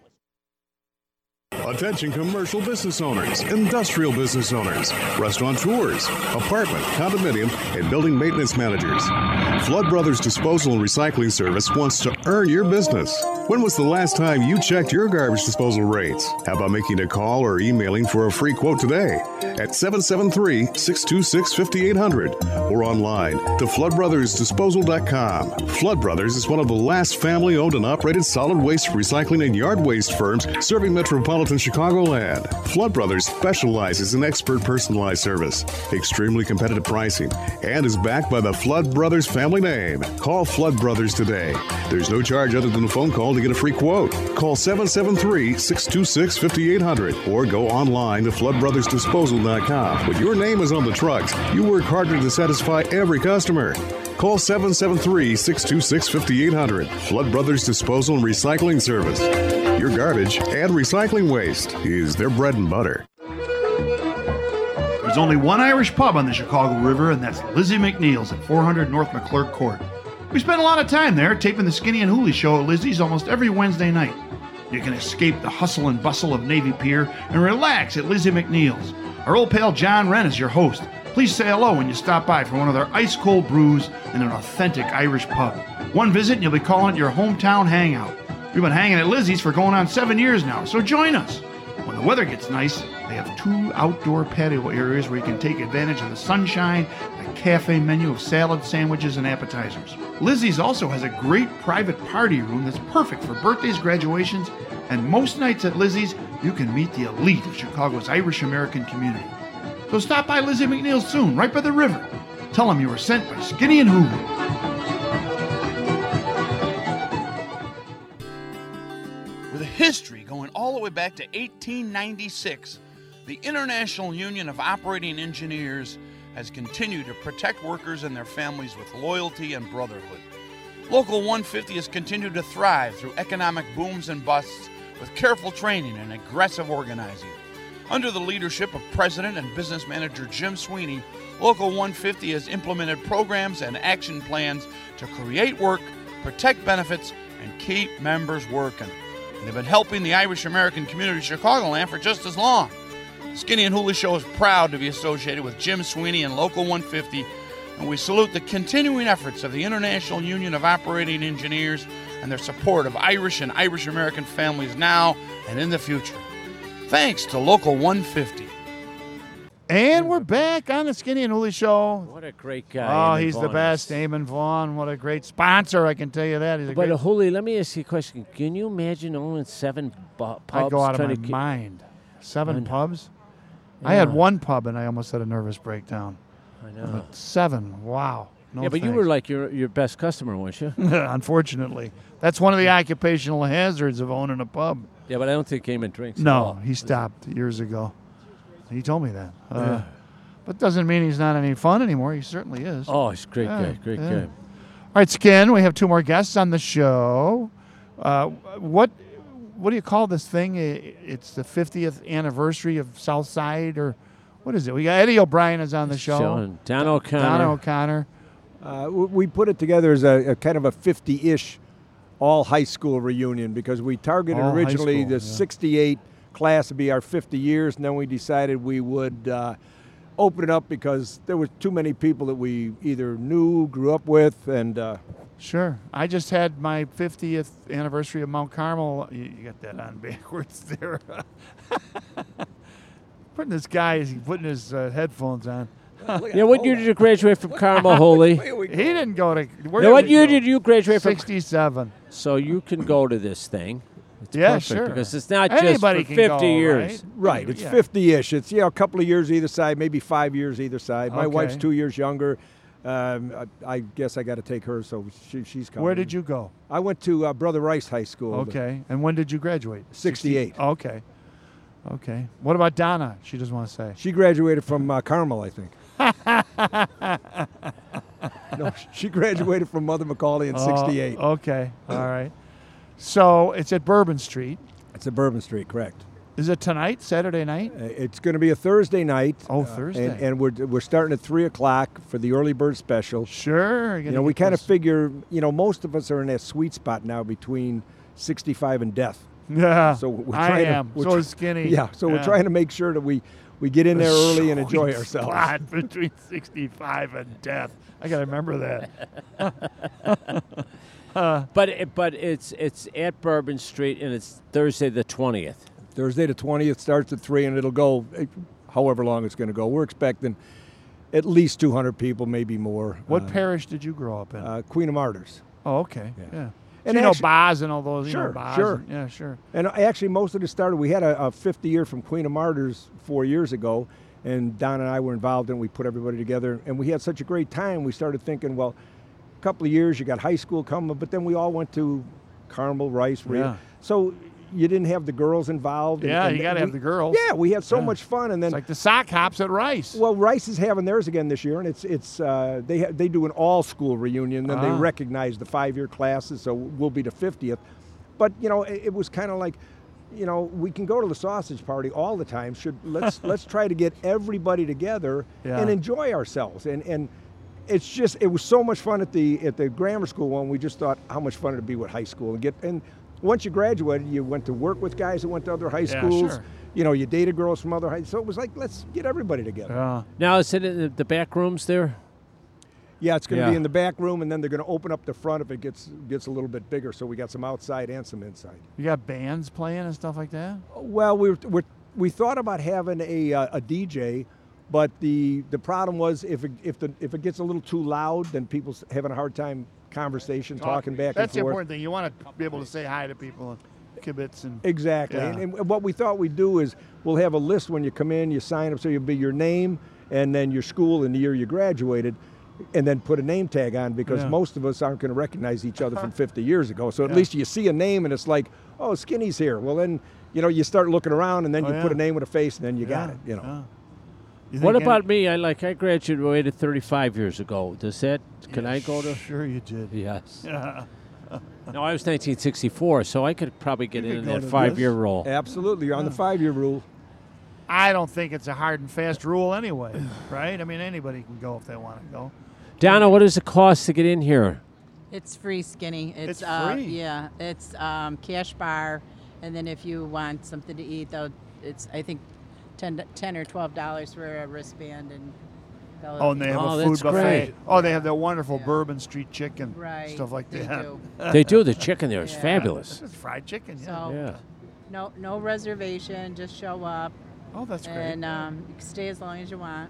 Attention commercial business owners, industrial business owners, restaurateurs, apartment, condominium, and building maintenance managers. Flood Brothers Disposal and Recycling Service wants to earn your business. When was the last time you checked your garbage disposal rates? How about making a call or emailing for a free quote today at 773-626-5800 or online to floodbrothersdisposal.com. Flood Brothers is one of the last family-owned and operated solid waste recycling and yard waste firms serving metropolitan Chicagoland. Flood Brothers specializes in expert personalized service, extremely competitive pricing, and is backed by the Flood Brothers family name. Call Flood Brothers today. There's no charge other than a phone call to get a free quote. Call 773-626-5800 or go online to floodbrothersdisposal.com. When your name is on the trucks, you work harder to satisfy every customer. Call 773-626-5800. Flood Brothers Disposal and Recycling Service. Your garbage and recycling waste is their bread and butter. There's only one Irish pub on the Chicago River, and that's Lizzie McNeil's at 400 North McClurg Court. We spend a lot of time there taping the Skinny and Hooley Show at Lizzie's almost every Wednesday night. You can escape the hustle and bustle of Navy Pier and relax at Lizzie McNeil's. Our old pal John Wren is your host. Please say hello when you stop by for one of their ice-cold brews in an authentic Irish pub. One visit and you'll be calling it your hometown hangout. We've been hanging at Lizzie's for going on 7 years now, so join us. When the weather gets nice, they have 2 outdoor patio areas where you can take advantage of the sunshine, a cafe menu of salad, sandwiches, and appetizers. Lizzie's also has a great private party room that's perfect for birthdays, graduations, and most nights at Lizzie's, you can meet the elite of Chicago's Irish-American community. So stop by Lizzie McNeil's soon, right by the river. Tell them you were sent by Skinny and Hooley. With a history going all the way back to 1896, the International Union of Operating Engineers has continued to protect workers and their families with loyalty and brotherhood. Local 150 has continued to thrive through economic booms and busts with careful training and aggressive organizing. Under the leadership of President and Business Manager Jim Sweeney, Local 150 has implemented programs and action plans to create work, protect benefits, and keep members working. And they've been helping the Irish-American community of Chicagoland for just as long. Skinny and Hooley Show is proud to be associated with Jim Sweeney and Local 150, and we salute the continuing efforts of the International Union of Operating Engineers and their support of Irish and Irish-American families now and in the future. Thanks to Local 150. And we're back on the Skinny and Hooley Show. What a great guy. Oh, Eamon he's the Vaughn best. is. Eamon Vaughn. What a great sponsor, I can tell you that. He's a But great... Hooley, let me ask you a question. Can you imagine owning 7 pubs? I'd go out of my trying to mind. 7 pubs. Yeah. I had 1 pub and I almost had a nervous breakdown. I know. But 7, wow. No yeah, but you thanks. were like your best customer, weren't you? Unfortunately, that's one of the occupational hazards of owning a pub. Yeah, but I don't think he came and drinks. at No, all. he stopped years ago. He told me that. But doesn't mean he's not any fun anymore. He certainly is. Oh, he's a great Yeah, guy. Great yeah. guy. All right, Skin, we have 2 more guests on the show. What do you call this thing? It's the 50th anniversary of Southside, or what is it? We got Eddie O'Brien is on the show. and Don O'Connor. Don O'Connor. We put it together as a kind of a 50-ish all high school reunion because we targeted All high originally school, the yeah. 68 class to be our 50 years, and then we decided we would open it up because there were too many people that we either knew, grew up with, and Sure. I just had my 50th anniversary of Mount Carmel. You got that on backwards there. Putting this guy, he's putting his headphones on. Yeah, what year did you graduate from Carmel Holy? He didn't go to. Where Now, what did year he go? did you graduate from? 67. So you can go to this thing. It's Yeah, perfect sure. Because it's not just Anybody for can 50 go, years. right, it's Yeah. 50-ish. It's a couple of years either side, maybe 5 years either side. My Okay. wife's 2 years younger. I guess I got to take her, so she's coming. Where did you go? I went to Brother Rice High School. Okay. And when did you graduate? 68. Okay. Okay. What about Donna? She doesn't want to say. She graduated from Carmel, I think. No, she graduated from Mother Macaulay in 68. Okay. All right. So it's at Bourbon Street. It's at Bourbon Street, correct. Is it tonight, Saturday night? It's going to be a Thursday night. Oh, Thursday. And we're starting at 3 o'clock for the early bird special. Sure. You know, we kind of figure, most of us are in that sweet spot now between 65 and death. Yeah. So we're I trying am. we're So is Skinny. Yeah, so we're trying to make sure that we get in there early and enjoy Sweet ourselves. Spot between 65 and death. I got to remember that. But it's at Bourbon Street, and it's Thursday the 20th. Thursday the 20th starts at 3, and it'll go however long it's going to go. We're expecting at least 200 people, maybe more. What parish did you grow up in? Queen of Martyrs. Oh, okay. Yeah. And And actually- Boz and all those. Sure, Boz sure. and- yeah, sure. And actually, most of it started, we had a 50 year from Queen of Martyrs 4 years ago, and Don and I were involved, and we put everybody together, and we had such a great time. We started thinking, well, a couple of years, you got high school coming, but then we all went to Carmel, Rice, Rita. Yeah. So you didn't have the girls involved. Yeah, and you got to have the girls. Yeah, we had so Yeah. much fun, and then It's like the sock hops at Rice. well, Rice is having theirs again this year, and they do an all school reunion. Then they Ah. recognize the 5-year classes, so we'll be the 50th. But it was kind of like, we can go to the sausage party all the time. Let's try to get everybody together Yeah. and enjoy ourselves. And it was so much fun at the grammar school one. We just thought how much fun it'd be with high school and once you graduated, you went to work with guys that went to other high Yeah, schools. sure. You dated girls from other high. So it was like, let's get everybody together. Yeah. Now, is it in the back rooms there? Yeah, it's going to Yeah. be in the back room, and then they're going to open up the front if it gets a little bit bigger. So we got some outside and some inside. You got bands playing and stuff like that? Well, we thought about having a DJ, but the problem was if it gets a little too loud, then people's having a hard time talking back That's and the forth. important thing. You want to be able to say hi to people and kibitz and Exactly. Yeah. And what we thought we'd do is we'll have a list when you come in, you sign up, so you'll be your name and then your school and the year you graduated, and then put a name tag on because Yeah. most of us aren't going to recognize each other from 50 years ago. So at Yeah. least you see a name and it's like, oh, Skinny's here. Well, then, you start looking around and then Oh, you yeah. put a name with a face and then you got it, Yeah. You What think about me? I graduated 35 years ago. Can I go to? Sure you did. Yes. Yeah. No, I was 1964, so I could probably get You could in go that to 5-year this. role. Absolutely. You're on the 5-year rule. I don't think it's a hard and fast rule anyway, right? I mean, anybody can go if they want to go. Donna, what does it cost to get in here? It's free, Skinny. It's free? Yeah, it's cash bar, and then if you want something to eat, though, it's I think $10 or $12 for a wristband and. Oh, and they have Oh, a food that's buffet. great. Oh, they have that wonderful Yeah. Bourbon Street chicken, Right, stuff like they that. do. They do. The chicken there is Yeah. fabulous. It's fried chicken. Yeah. So Yeah. no reservation, just show up, Oh, that's great. and you can stay as long as you want.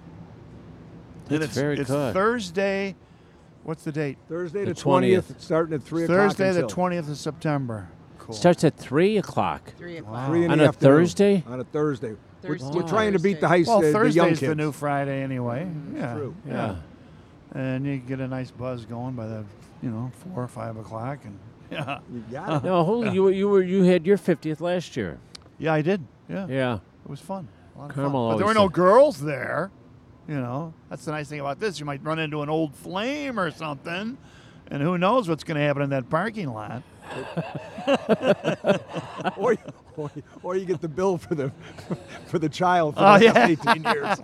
And That's very it's good. Thursday. What's the date? Thursday The the 20th, 20th. starting at 3 o'clock Thursday the until. 20th of September. cool. Starts at 3 o'clock. 3 o'clock. 3 in On the a afternoon. Thursday? On a Thursday. Thursday. We're trying to beat the Well, the young Thursday's kids. the new Friday anyway. Yeah, true. Yeah. And you get a nice buzz going by the 4 or 5 o'clock, and yeah, You got it. No, holy, you had your 50th last year. yeah, I did. Yeah, Yeah. it was fun. A lot of Carmel fun. But there were always no said- girls there. That's the nice thing about this. You might run into an old flame or something, and who knows what's going to happen in that parking lot. or you get the bill for the child for Oh, the yeah. next 18 years.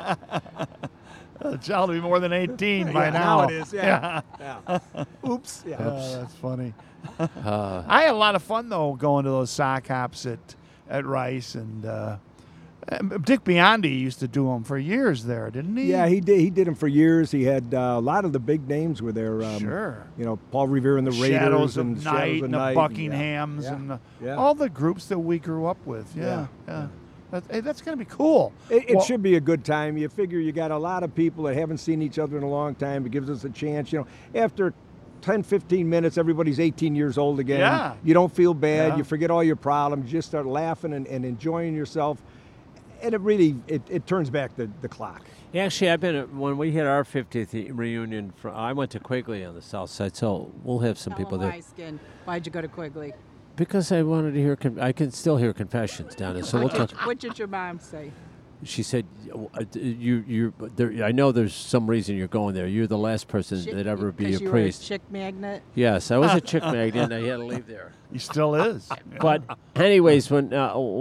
The child will be more than 18 by Yeah, now. it is. Yeah. Yeah. Oops. Yeah. That's funny. I had a lot of fun though going to those sock hops at Rice, and Dick Biondi used to do them for years there, didn't he? Yeah, he did. He did them for years. He had a lot of the big names were there. Sure. Paul Revere and the Raiders Shadows of and Night Shadows of and the Night. Buckinghams Yeah. and Yeah. all the groups that we grew up with. Yeah. Yeah. That's going to be cool. It Well, should be a good time. You figure you got a lot of people that haven't seen each other in a long time. It gives us a chance. After 10, 15 minutes, everybody's 18 years old again. Yeah. You don't feel bad. Yeah. You forget all your problems. You just start laughing and enjoying yourself. And it really, it turns back the clock. Actually, I've been when we had our 50th reunion. I went to Quigley on the south side, so we'll have some people there. Skin. Why'd you go to Quigley? Because I wanted to hear. I can still hear confessions down there. So we'll talk. What did your mom say? She said, "You. I know there's some reason you're going there. You're the last person that ever be a Because you priest." were a chick magnet? Yes, I was a chick magnet, and I had to leave there. He still is. But anyways, when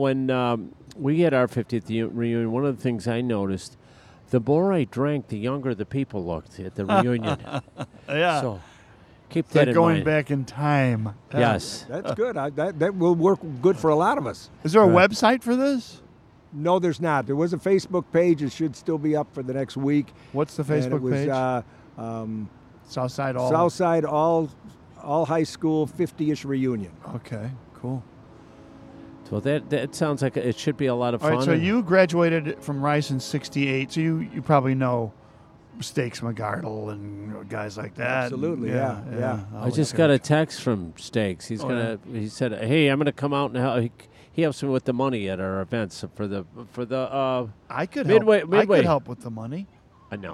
we had our 50th reunion, one of the things I noticed, the more I drank, the younger the people looked at the reunion. Yeah. So keep It's that like in going mind. back in time. Yes. That's good. That will work good for a lot of us. Is there a website for this? No, there's not. There was a Facebook page. It should still be up for the next week. What's the And it Facebook was, page? Southside All. Southside all high school 50-ish reunion. Okay, cool. So that sounds like it should be a lot of All fun. right, so you graduated from Rice in '68, so you probably know Stakes McGardle and guys like that. Absolutely, yeah. I just got a text from Stakes. He's He said, "Hey, I'm gonna come out and help." He helps me with the money at our events for the. I could Midway. help. I could help with the money. I know.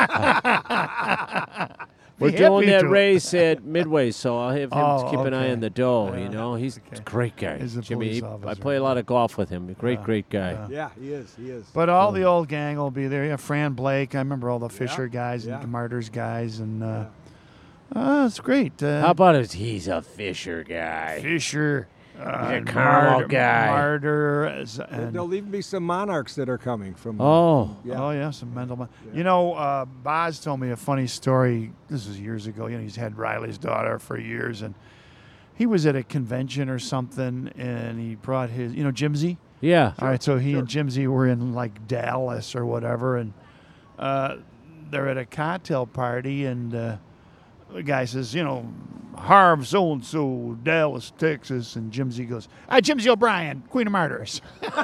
We're Be doing happy that to. race at Midway, so I'll have him keep an eye okay. on the dough. Yeah, He's a great guy. He's a Jimmy. police I officer. play a lot of golf with him. Great guy. Yeah, he is. He is. But all the old gang will be there. Yeah, Fran Blake. I remember all the Fisher guys yeah. and the Martyrs guys, and it's great. How about it? He's a Fisher guy. Fisher? He's a Carmel guy. Martyrs. And There'll even be some Monarchs that are coming from. Oh. Yeah. Oh yeah, some Mendelman. Yeah. Boz told me a funny story. This was years ago. He's had Riley's daughter for years, and he was at a convention or something, and he brought his, Jimsy. Yeah. All right, so he and Jimsy were in like Dallas or whatever, and they're at a cocktail party, and the guy says, Harv so and so, Dallas, Texas, and Jimsy goes, Jimsy O'Brien, Queen of Martyrs.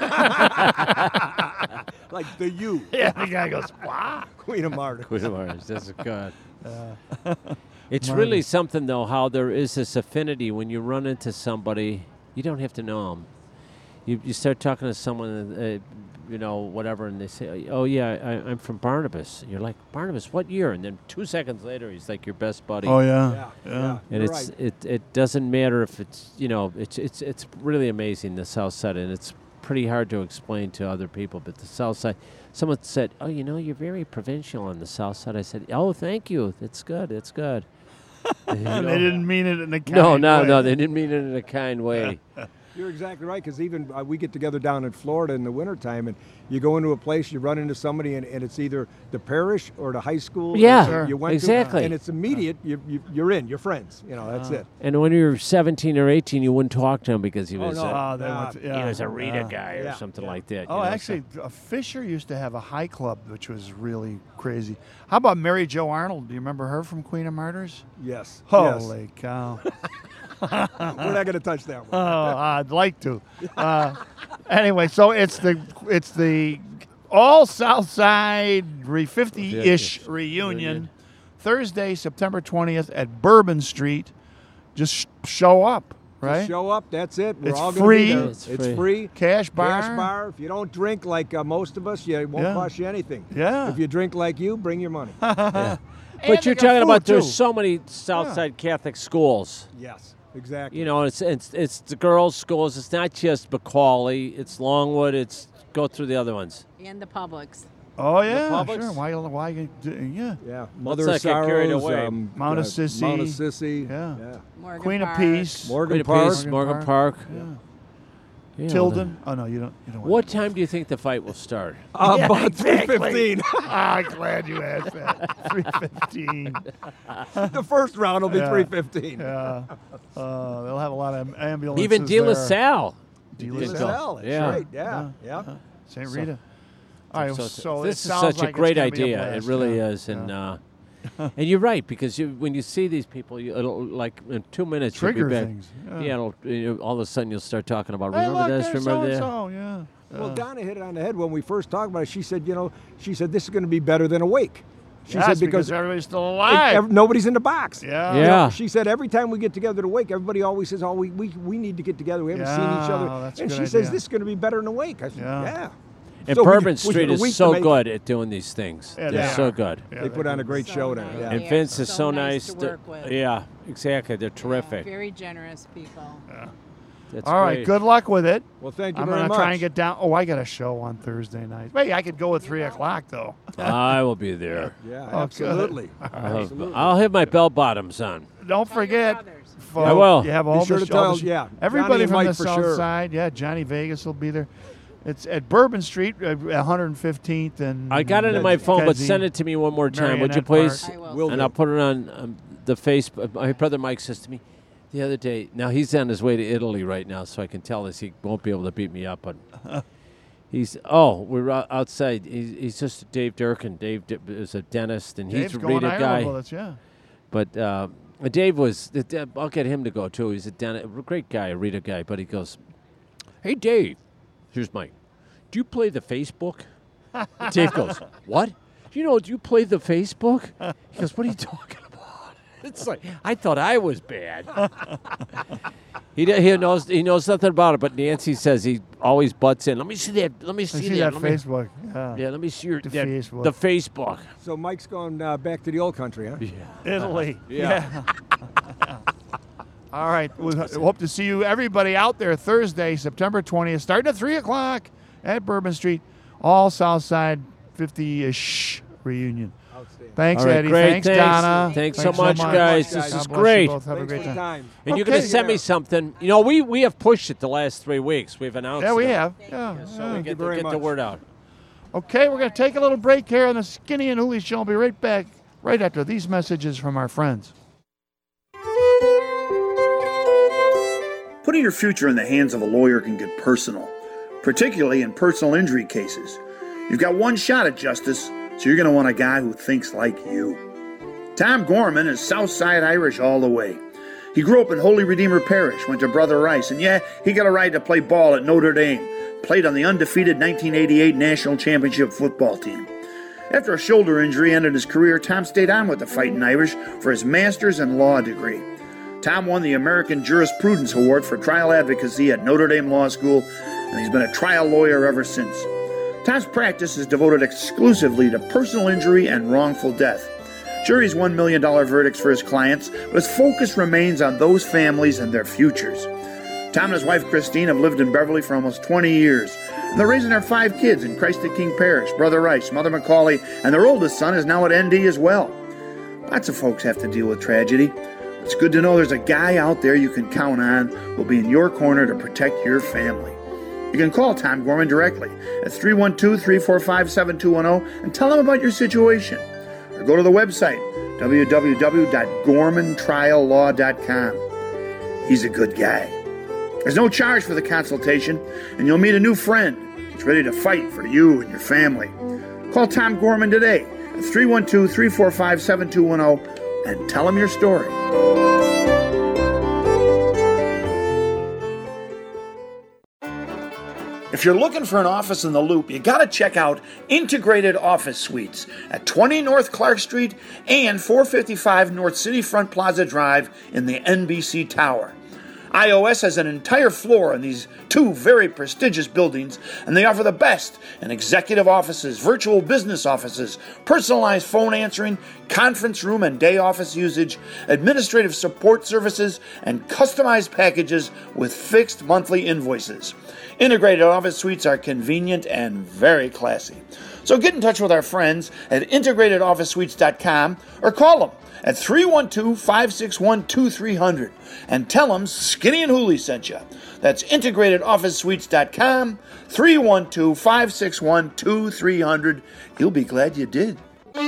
Like the U. Yeah, the guy goes, wow. Queen of Martyrs. Queen of Martyrs. That's good. It's really something, though, how there is this affinity when you run into somebody. You don't have to know them. You start talking to someone, whatever, and they say, "Oh yeah, I'm from Barnabas." And you're like, "Barnabas, what year?" And then 2 seconds later, he's like your best buddy. Oh yeah. And You're it's right. it doesn't matter if it's it's really amazing, the South Side, and it's pretty hard to explain to other people. But the South Side, someone said, "Oh, you're very provincial on the South Side." I said, "Oh, thank you. It's good. It's good." And they didn't mean it in a kind way. No, they didn't mean it in a kind way. You're exactly right, because even we get together down in Florida in the wintertime, and you go into a place, you run into somebody, and it's either the parish or the high school Yeah, that you went exactly. to, and it's immediate. You're in, you're friends. That's it. And when you were 17 or 18, you wouldn't talk to him because he was no. he was a Rita guy or Yeah, something yeah. like that. Oh, actually, Fisher used to have a high club, which was really crazy. How about Mary Jo Arnold? Do you remember her from Queen of Martyrs? Yes. Holy cow. We're not going to touch that one. Oh, I'd like to. Anyway, so it's the all Southside 50-ish reunion, Thursday, September 20th at Bourbon Street. Just show up, right? Just show up. That's it. We're It's all free. Gonna be there. It's It's free. Cash bar. Cash bar. If you don't drink like most of us, it won't Yeah. cost you anything. Yeah. If you drink like you, bring your money. And But they you're got talking food, about too. there's so many Southside Catholic schools. Yes, exactly. You know, it's the girls' schools. It's not just Macaulay. It's Longwood. It's go through the other ones. And the Publix. Oh yeah, Publix? sure. Why? Yeah. Yeah, Mother not of get carried Sorrows, away. Mount of Sissy. Mount of Sissy. Yeah. Morgan Queen Park. of Peace. Morgan Queen of Park. Peace, Morgan Park. Yeah. Yeah, Tilden. Oh no, you don't. What time do you think the fight will start? About 3:15. I'm glad you asked that. 3:15. The first round will be Yeah. 3:15. Yeah. They'll have a lot of ambulances. Even De La there. Salle. De La La Salle, Salle. that's Yeah. right. Yeah. St. Rita. All right. So this it is sounds such like a it's great gonna be a idea. It blast, really yeah. is, and and you're right because when you see these people, it'll like in 2 minutes Trigger you'll be back. things. All of a sudden you'll start talking about Hey, remember look, this, there's remember that. so-and-so, yeah. Well, Donna hit it on the head when we first talked about it. She said, this is going to be better than Awake. She Yes, said because everybody's still alive. nobody's in the box. Yeah. Yeah. She said every time we get together to Awake, everybody always says, we need to get together. We haven't seen each Yeah, other. that's a And good she idea. says this is going to be better than Awake. I said, yeah. And So we- Bourbon we Street had a is week to so make it. good at doing these things. Yeah, They're they so are. good. Yeah, They put on a great show there. nice. Yeah. And They are Vince is so so nice nice. to work with. Yeah, exactly. They're terrific. Very generous people. That's All right. great. Good luck with it. Well, thank you I'm very gonna much. try and get down. Oh, I got a show on Thursday night. Wait, I could go at 3:00 though. I will be there. Yeah, Oh, absolutely. I'll have my bell bottoms on. Don't forget. I will. You have Be all sure the to tell- all the- yeah, Everybody Johnny and from Mike the for south sure. side. Yeah, Johnny Vegas will be there. It's at Bourbon Street, 115th and. I got it in my phone, but Kedzie. send it to me one more time, would you Marionette please? Park. I will. Will And do. I'll put it on the Facebook. My brother Mike says to me the other day, now he's on his way to Italy right now, so I can tell us he won't be able to beat me up. But we're outside. He's just Dave Durkin. Dave is a dentist, and Dave's he's a going Rita Ireland guy. with us, yeah. But Dave was, I'll get him to go too. He's a great guy, a Rita guy. But he goes, hey, Dave, here's Mike. Do you play the Facebook? Dave goes, what? Do you play the Facebook? He goes, what are you talking about? It's like, I thought I was bad. He knows nothing about it, but Nancy says he always butts in. Let me see that. Let me I see see that. that Let me- Facebook. Yeah. Yeah, let me see The Facebook. the Facebook. So Mike's going back to the old country, huh? Italy. Yeah. All right. We hope to see you, everybody, out there Thursday, September 20th, starting at 3:00 at Bourbon Street. All Southside 50-ish reunion. Outstanding. Thanks, All right, Eddie. great. Thanks, Thanks. Donna. Thanks so much, guys. This God is bless great. You both. Have Thanks a for great the time. time. And you're going to Okay. send me something. We have pushed it the last 3 weeks. We've announced Yeah, we it. have. Yeah. So yeah. we you get, very get the much. word out. Okay, we're going to take a little break here on the Skinny and Hooley Show. I'll be right back right after these messages from our friends. Putting your future in the hands of a lawyer can get personal, particularly in personal injury cases. You've got one shot at justice, so you're going to want a guy who thinks like you. Tom Gorman is Southside Irish all the way. He grew up in Holy Redeemer Parish, went to Brother Rice, and yeah, he got a ride to play ball at Notre Dame, played on the undefeated 1988 National Championship football team. After a shoulder injury ended his career, Tom stayed on with the Fighting Irish for his master's and law degree. Tom won the American Jurisprudence Award for trial advocacy at Notre Dame Law School, and he's been a trial lawyer ever since. Tom's practice is devoted exclusively to personal injury and wrongful death. Sure, he's won $1 million verdicts for his clients, but his focus remains on those families and their futures. Tom and his wife Christine have lived in Beverly for almost 20 years, and they're raising their 5 kids in Christ the King Parish, Brother Rice, Mother Macaulay, and their oldest son is now at ND as well. Lots of folks have to deal with tragedy. It's good to know there's a guy out there you can count on who will be in your corner to protect your family. You can call Tom Gorman directly at 312-345-7210 and tell him about your situation. Or go to the website, www.gormantriallaw.com. He's a good guy. There's no charge for the consultation, and you'll meet a new friend that's ready to fight for you and your family. Call Tom Gorman today at 312-345-7210 and tell him your story. If you're looking for an office in the Loop, you got to check out Integrated Office Suites at 20 North Clark Street and 455 North City Front Plaza Drive in the NBC Tower. iOS has an entire floor in these 2 very prestigious buildings, and they offer the best in executive offices, virtual business offices, personalized phone answering, conference room and day office usage, administrative support services, and customized packages with fixed monthly invoices. Integrated office suites are convenient and very classy. So get in touch with our friends at integratedofficesuites.com or call them at 312-561-2300 and tell them Skinny and Hooley sent you. That's integratedofficesuites.com, 312-561-2300. You'll be glad you did.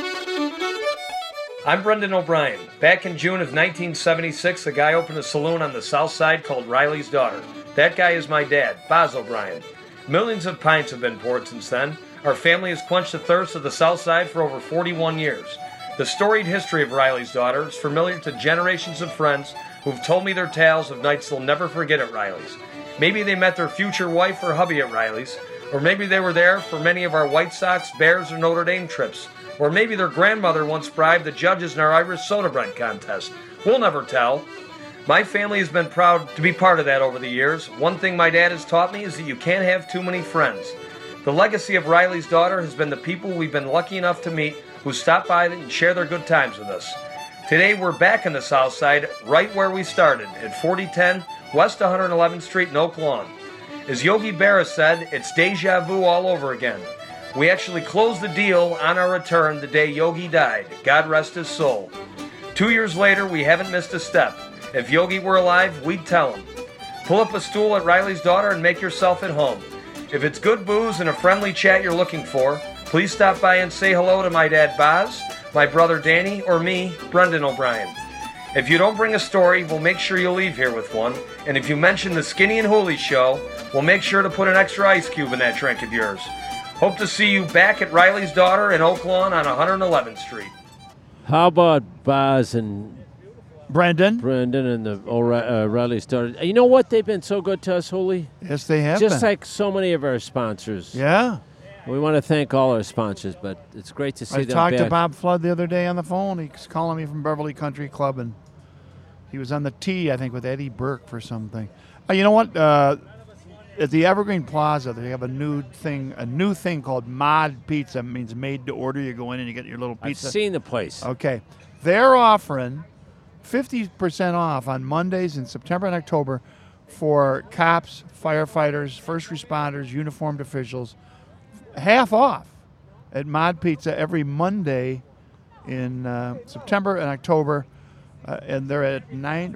I'm Brendan O'Brien. Back in June of 1976, a guy opened a saloon on the south side called Riley's Daughter. That guy is my dad, Boz O'Brien. Millions of pints have been poured since then. Our family has quenched the thirst of the south side for over 41 years. The storied history of Riley's Daughter is familiar to generations of friends who've told me their tales of nights they'll never forget at Riley's. Maybe they met their future wife or hubby at Riley's, or maybe they were there for many of our White Sox, Bears, or Notre Dame trips, or maybe their grandmother once bribed the judges in our Irish soda bread contest. We'll never tell. My family has been proud to be part of that over the years. One thing my dad has taught me is that you can't have too many friends. The legacy of Riley's Daughter has been the people we've been lucky enough to meet who stop by and share their good times with us. Today we're back in the south side, right where we started, at 4010 West 111th Street in Oak Lawn. As Yogi Berra said, it's deja vu all over again. We actually closed the deal on our return the day Yogi died. God rest his soul. 2 years later, we haven't missed a step. If Yogi were alive, we'd tell him. Pull up a stool at Riley's Daughter and make yourself at home. If it's good booze and a friendly chat you're looking for, please stop by and say hello to my dad Boz, my brother Danny, or me, Brendan O'Brien. If you don't bring a story, we'll make sure you leave here with one. And if you mention the Skinny and Hooley show, we'll make sure to put an extra ice cube in that drink of yours. Hope to see you back at Riley's Daughter in Oak Lawn on 111th Street. How about Boz and Brendan and the Riley's Daughter? You know what? They've been so good to us, Hooley. Yes, they have Just been. like so many of our sponsors. Yeah. We want to thank all our sponsors, but it's great to see them I talked back. to Bob Flood the other day on the phone. He's calling me from Beverly Country Club, and he was on the tee, I think, with Eddie Burke for something. You know what? At the Evergreen Plaza, they have a new thing called Mod Pizza. It means made to order. You go in and you get your little pizza. I've seen the place. Okay. They're offering 50% off on Mondays in September and October for cops, firefighters, first responders, uniformed officials. Half off at Mod Pizza every Monday in September and October. And they're at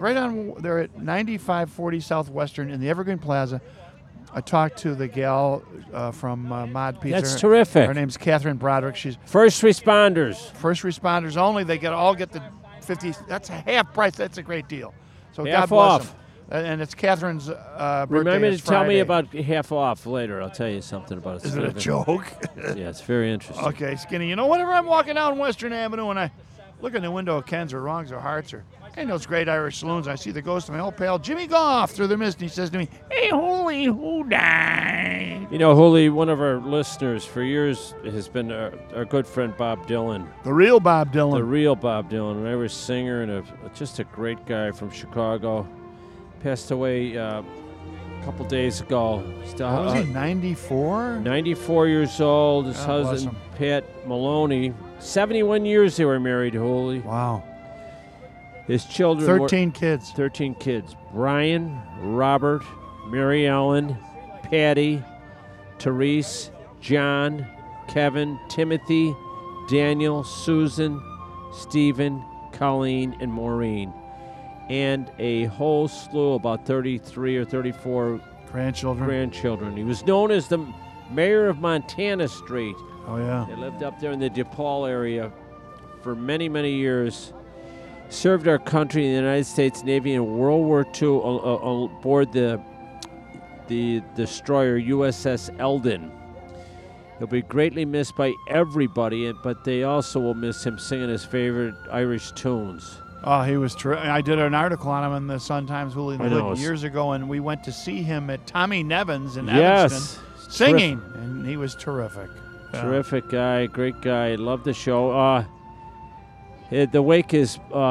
9540 Southwestern in the Evergreen Plaza. I talked to the gal from Mod Pizza. That's terrific. Her name's Catherine Broderick. She's First responders. First responders only. They all get the 50. That's a half price. That's a great deal. So Half God bless off. them. And it's Catherine's birthday. Remember to is tell me Friday. about half off later. I'll tell you something about it. Is it a joke? Yeah, it's very interesting. Okay, Skinny. You know, whenever I'm walking down Western Avenue and I look in the window of Ken's or Wrongs or Hearts or any of those great Irish saloons, I see the ghost of my old pal Jimmy Goff through the mist, and he says to me, "Hey, Holy, who died?" You know, Hooley, one of our listeners for years has been our good friend Bob Dylan. The real Bob Dylan. The real Bob Dylan, an Irish singer and just a great guy from Chicago. Passed away a couple days ago. What was he, 94? 94 years old. His God bless husband, him. Pat Maloney. 71 years they were married, Hooley. Wow. His children 13 kids. 13 kids. Brian, Robert, Mary Ellen, Patty, Therese, John, Kevin, Timothy, Daniel, Susan, Stephen, Colleen, and Maureen. And a whole slew, about 33 or 34 grandchildren. He was known as the mayor of Montana Street. Oh, yeah. They lived up there in the DePaul area for many, many years. Served our country in the United States Navy in World War II aboard the destroyer USS Eldon. He'll be greatly missed by everybody, but they also will miss him singing his favorite Irish tunes. Oh, he was terrific. I did an article on him in the Sun-Times know. years ago, and we went to see him at Tommy Nevin's in Yes. Evanston singing, and he was terrific. Yeah. Terrific guy, great guy. Love the show. The wake is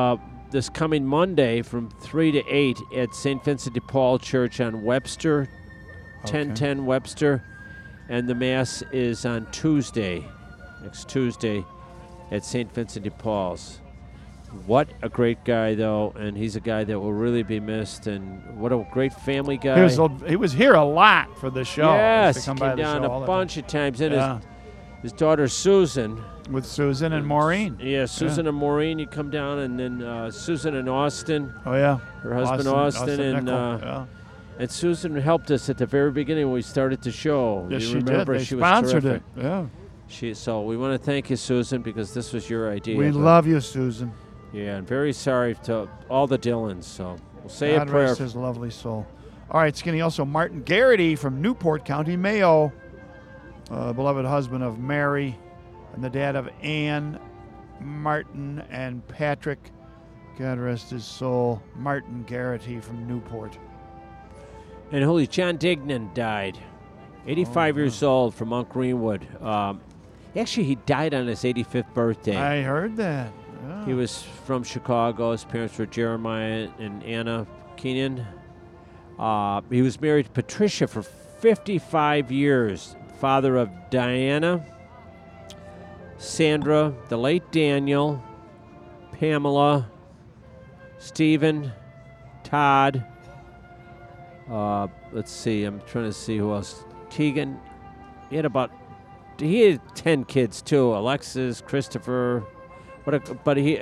this coming Monday from 3 to 8 at St. Vincent de Paul Church on Webster, 1010 Webster. And the Mass is on Tuesday, next Tuesday, at St. Vincent de Paul's. What a great guy, though, and he's a guy that will really be missed, and what a great family guy. He was here a lot for the show. Yes, he came down a bunch of times. And his daughter Susan. With Susan and Maureen. Yeah, Susan and Maureen, you come down, and then Susan and Austin. Oh, yeah. Her husband Austin and Susan helped us at the very beginning when we started the show. Yes, you she remember did. They she sponsored was terrific. it. Yeah. So we want to thank you, Susan, because this was your idea. We love you, Susan. Yeah, I'm very sorry to all the Dylans. So we'll say God a prayer. rest his lovely soul. All right, Skinny. Also, Martin Garrity from Newport County, Mayo, beloved husband of Mary, and the dad of Ann, Martin, and Patrick. God rest his soul. Martin Garrity from Newport. And holy, John Dignan died, 85 years old, from Mount Greenwood. Actually, he died on his 85th birthday. I heard that. Yeah. He was from Chicago. His parents were Jeremiah and Anna Keenan. He was married to Patricia for 55 years, father of Diana, Sandra, the late Daniel, Pamela, Stephen, Todd. Let's see, I'm trying to see who else. Keegan. He had 10 kids too. Alexis, Christopher. But he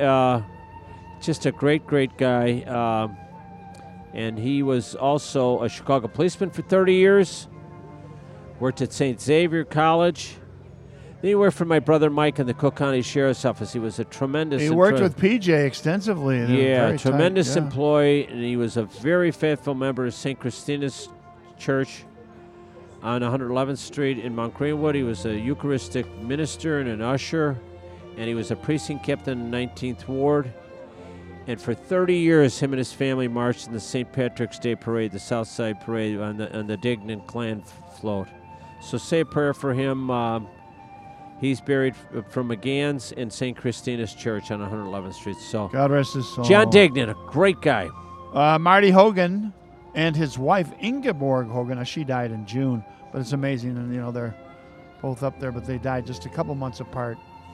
just a great guy. And he was also a Chicago policeman for 30 years. Worked at St. Xavier College. Then he worked for my brother Mike in the Cook County Sheriff's Office. He was a tremendous... He worked with PJ extensively. Yeah, tremendous employee, and he was a very faithful member of St. Christina's Church on 111th Street in Mount Greenwood. He was a Eucharistic minister and an usher, and he was a precinct captain in the 19th Ward. And for 30 years, him and his family marched in the St. Patrick's Day Parade, the South Side Parade, on the Dignan clan float. So say a prayer for him. He's buried from McGann's in St. Christina's Church on 111th Street. So God rest his soul. John Dignan, a great guy. Marty Hogan and his wife Ingeborg Hogan. She died in June, but it's amazing, and they're both up there, but they died just a couple months apart.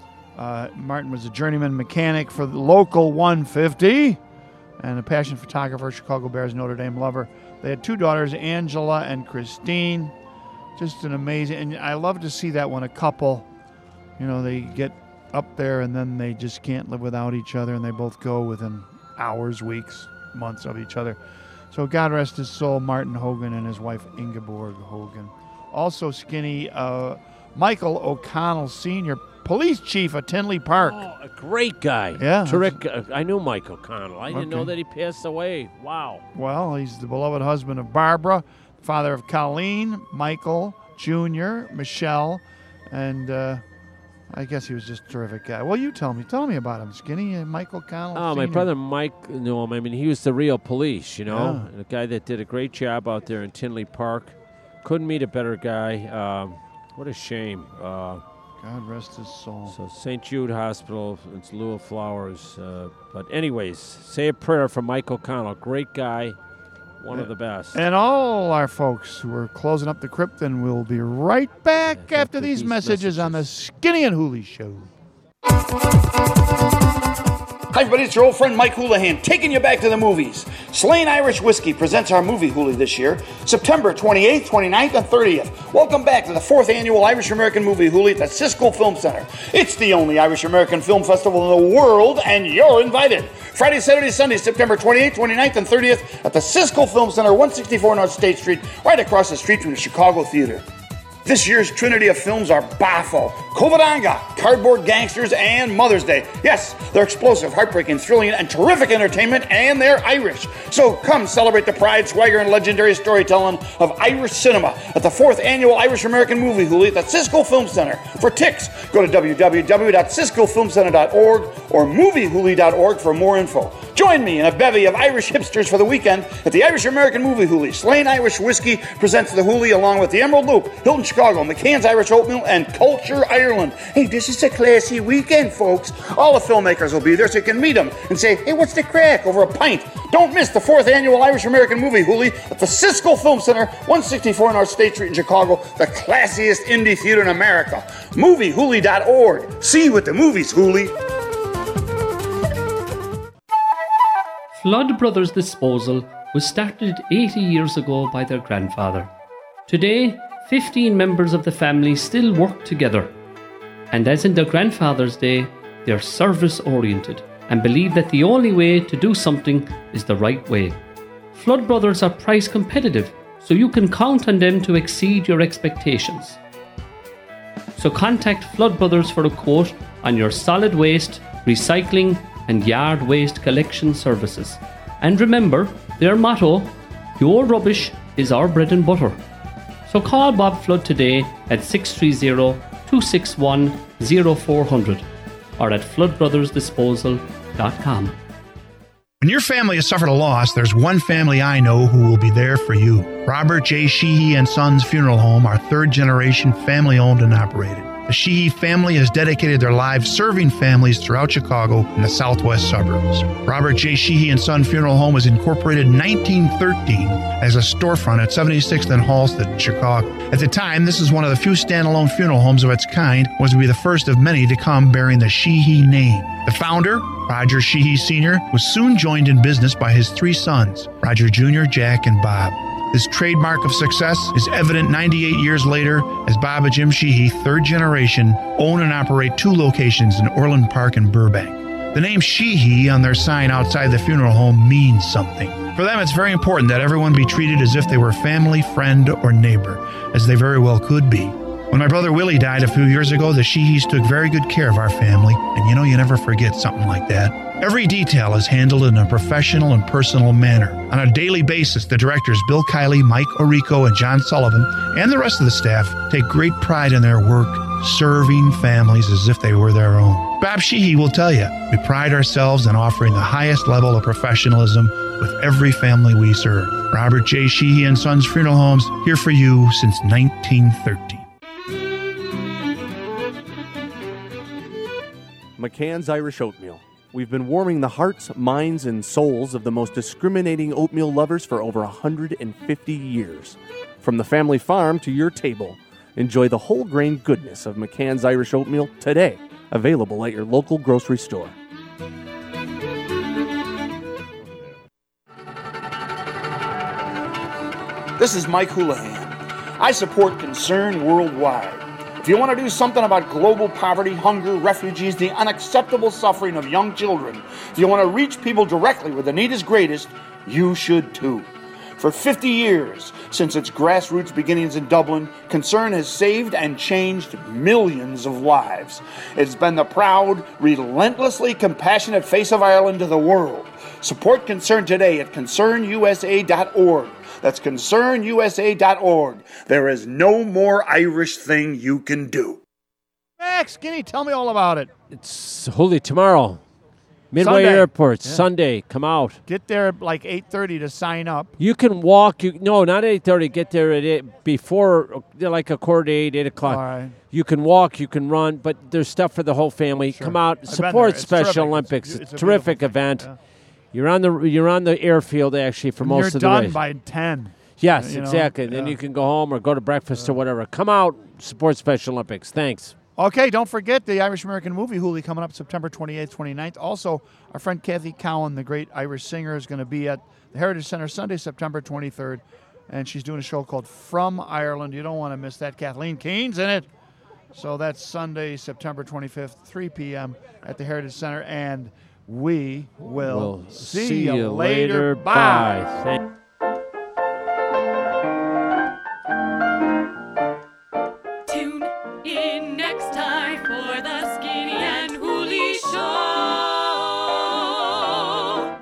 Martin was a journeyman mechanic for the local 150 and a passion photographer, Chicago Bears, Notre Dame lover. They had 2 daughters, Angela and Christine. Just an amazing, and I love to see that when a couple, they get up there and then they just can't live without each other, and they both go within hours, weeks, months of each other. So God rest his soul, Martin Hogan and his wife Ingeborg Hogan. Also, Skinny, Michael O'Connell Sr., police chief of Tinley Park. Oh, a great guy. Yeah. Terrific. I knew Mike O'Connell. I didn't know that he passed away. Wow. Well, he's the beloved husband of Barbara, father of Colleen, Michael, Jr., Michelle, and I guess he was just a terrific guy. Well, you tell me. Tell me about him, Skinny. Michael O'Connell Oh, Sr. my brother Mike knew him. I mean, he was the real police, Yeah. A guy that did a great job out there in Tinley Park. Couldn't meet a better guy. What a shame. God rest his soul. So St. Jude Hospital, it's lieu of flowers. But anyways, say a prayer for Mike O'Connell. Great guy, one of the best. And all our folks who are closing up the crypt, and we'll be right back after these messages on the Skinny and Hooley Show. Hi, everybody. It's your old friend Mike Houlihan taking you back to the movies. Slane Irish Whiskey presents our movie Hooley this year, September 28th, 29th, and 30th. Welcome back to the 4th Annual Irish American Movie Hooley at the Siskel Film Center. It's the only Irish American film festival in the world, and you're invited. Friday, Saturday, Sunday, September 28th, 29th, and 30th at the Siskel Film Center, 164 North State Street, right across the street from the Chicago Theater. This year's trinity of films are Bafo, Covadonga, Cardboard Gangsters, and Mother's Day. Yes, they're explosive, heartbreaking, thrilling, and terrific entertainment, and they're Irish. So come celebrate the pride, swagger, and legendary storytelling of Irish cinema at the 4th Annual Irish American Movie Hooley at the Siskel Film Center. For tickets, go to www.siskelfilmcenter.org or moviehooley.org for more info. Join me and a bevy of Irish hipsters for the weekend at the Irish American Movie Hoolie. Slane Irish Whiskey presents the Hoolie along with the Emerald Loop, Hilton Chicago, McCann's Irish Oatmeal, and Culture Ireland. Hey, this is a classy weekend, folks. All the filmmakers will be there so you can meet them and say, hey, what's the crack over a pint? Don't miss the 4th annual Irish American Movie Hoolie at the Cisco Film Center, 164 North State Street in Chicago, the classiest indie theater in America. MovieHoolie.org. See you at the movies, Hoolie. Flood Brothers Disposal was started 80 years ago by their grandfather. Today, 15 members of the family still work together. And as in their grandfather's day, they are service-oriented and believe that the only way to do something is the right way. Flood Brothers are price competitive, so you can count on them to exceed your expectations. So contact Flood Brothers for a quote on your solid waste, recycling, and yard waste collection services. And remember their motto, your rubbish is our bread and butter. So call Bob Flood today at 630-261-0400 or at floodbrothersdisposal.com. When your family has suffered a loss, there's one family I know who will be there for you. Robert J. Sheehy and Sons Funeral Home are third-generation family-owned and operated. The Sheehy family has dedicated their lives serving families throughout Chicago and the southwest suburbs. Robert J. Sheehy and Son Funeral Home was incorporated in 1913 as a storefront at 76th and Halsted in Chicago. At the time, this is one of the few standalone funeral homes of its kind, was to be the first of many to come bearing the Sheehy name. The founder, Roger Sheehy Sr., was soon joined in business by his 3 sons, Roger Jr., Jack, and Bob. This trademark of success is evident 98 years later as Bob and Jim Sheehy, third generation, own and operate 2 locations in Orland Park and Burbank. The name Sheehy on their sign outside the funeral home means something. For them, it's very important that everyone be treated as if they were family, friend, or neighbor, as they very well could be. When my brother Willie died a few years ago, the Sheehys took very good care of our family, and you know you never forget something like that. Every detail is handled in a professional and personal manner. On a daily basis, the directors Bill Kiley, Mike Orico, and John Sullivan, and the rest of the staff take great pride in their work, serving families as if they were their own. Bob Sheehy will tell you, we pride ourselves in offering the highest level of professionalism with every family we serve. Robert J. Sheehy and Sons Funeral Homes, here for you since 1913. McCann's Irish Oatmeal. We've been warming the hearts, minds, and souls of the most discriminating oatmeal lovers for over 150 years. From the family farm to your table, enjoy the whole grain goodness of McCann's Irish Oatmeal today, available at your local grocery store. This is Mike Houlihan. I support Concern Worldwide. If you want to do something about global poverty, hunger, refugees, the unacceptable suffering of young children, if you want to reach people directly where the need is greatest, you should too. For 50 years, since its grassroots beginnings in Dublin, Concern has saved and changed millions of lives. It's been the proud, relentlessly compassionate face of Ireland to the world. Support Concern today at concernusa.org. That's concernusa.org. There is no more Irish thing you can do. Max, Skinny, tell me all about it. It's Hoolie tomorrow. Midway Sunday. Airport, Yeah. Sunday. Come out. Get there at like 8:30 to sign up. You can walk. No, not 8:30. Get there at 8, before, like a quarter to 8, 8 o'clock. All right. You can walk, you can run, but there's stuff for the whole family. Sure. Come out, I've been support there. It's Special terrific. Olympics. It's It's a a terrific beautiful thing. event. Yeah. You're on the airfield actually for And most you're of the done race. by 10. Yes, you know? exactly. Then Yeah. you can go home or go to breakfast or whatever. Come out, support Special Olympics. Thanks. Okay, don't forget the Irish American Movie Hoolie coming up September 28th, 29th. Also, our friend Kathy Cowan, the great Irish singer, is going to be at the Heritage Center Sunday, September 23rd. And she's doing a show called From Ireland. You don't want to miss that. Kathleen Keene's in it. So that's Sunday, September 25th, 3 p.m. at the Heritage Center. And we will We'll see you later. Bye. Bye. Thank- Tune in next time for the Skinny and Hoolie Show.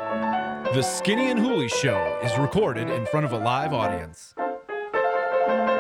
The Skinny and Hoolie Show is recorded in front of a live audience.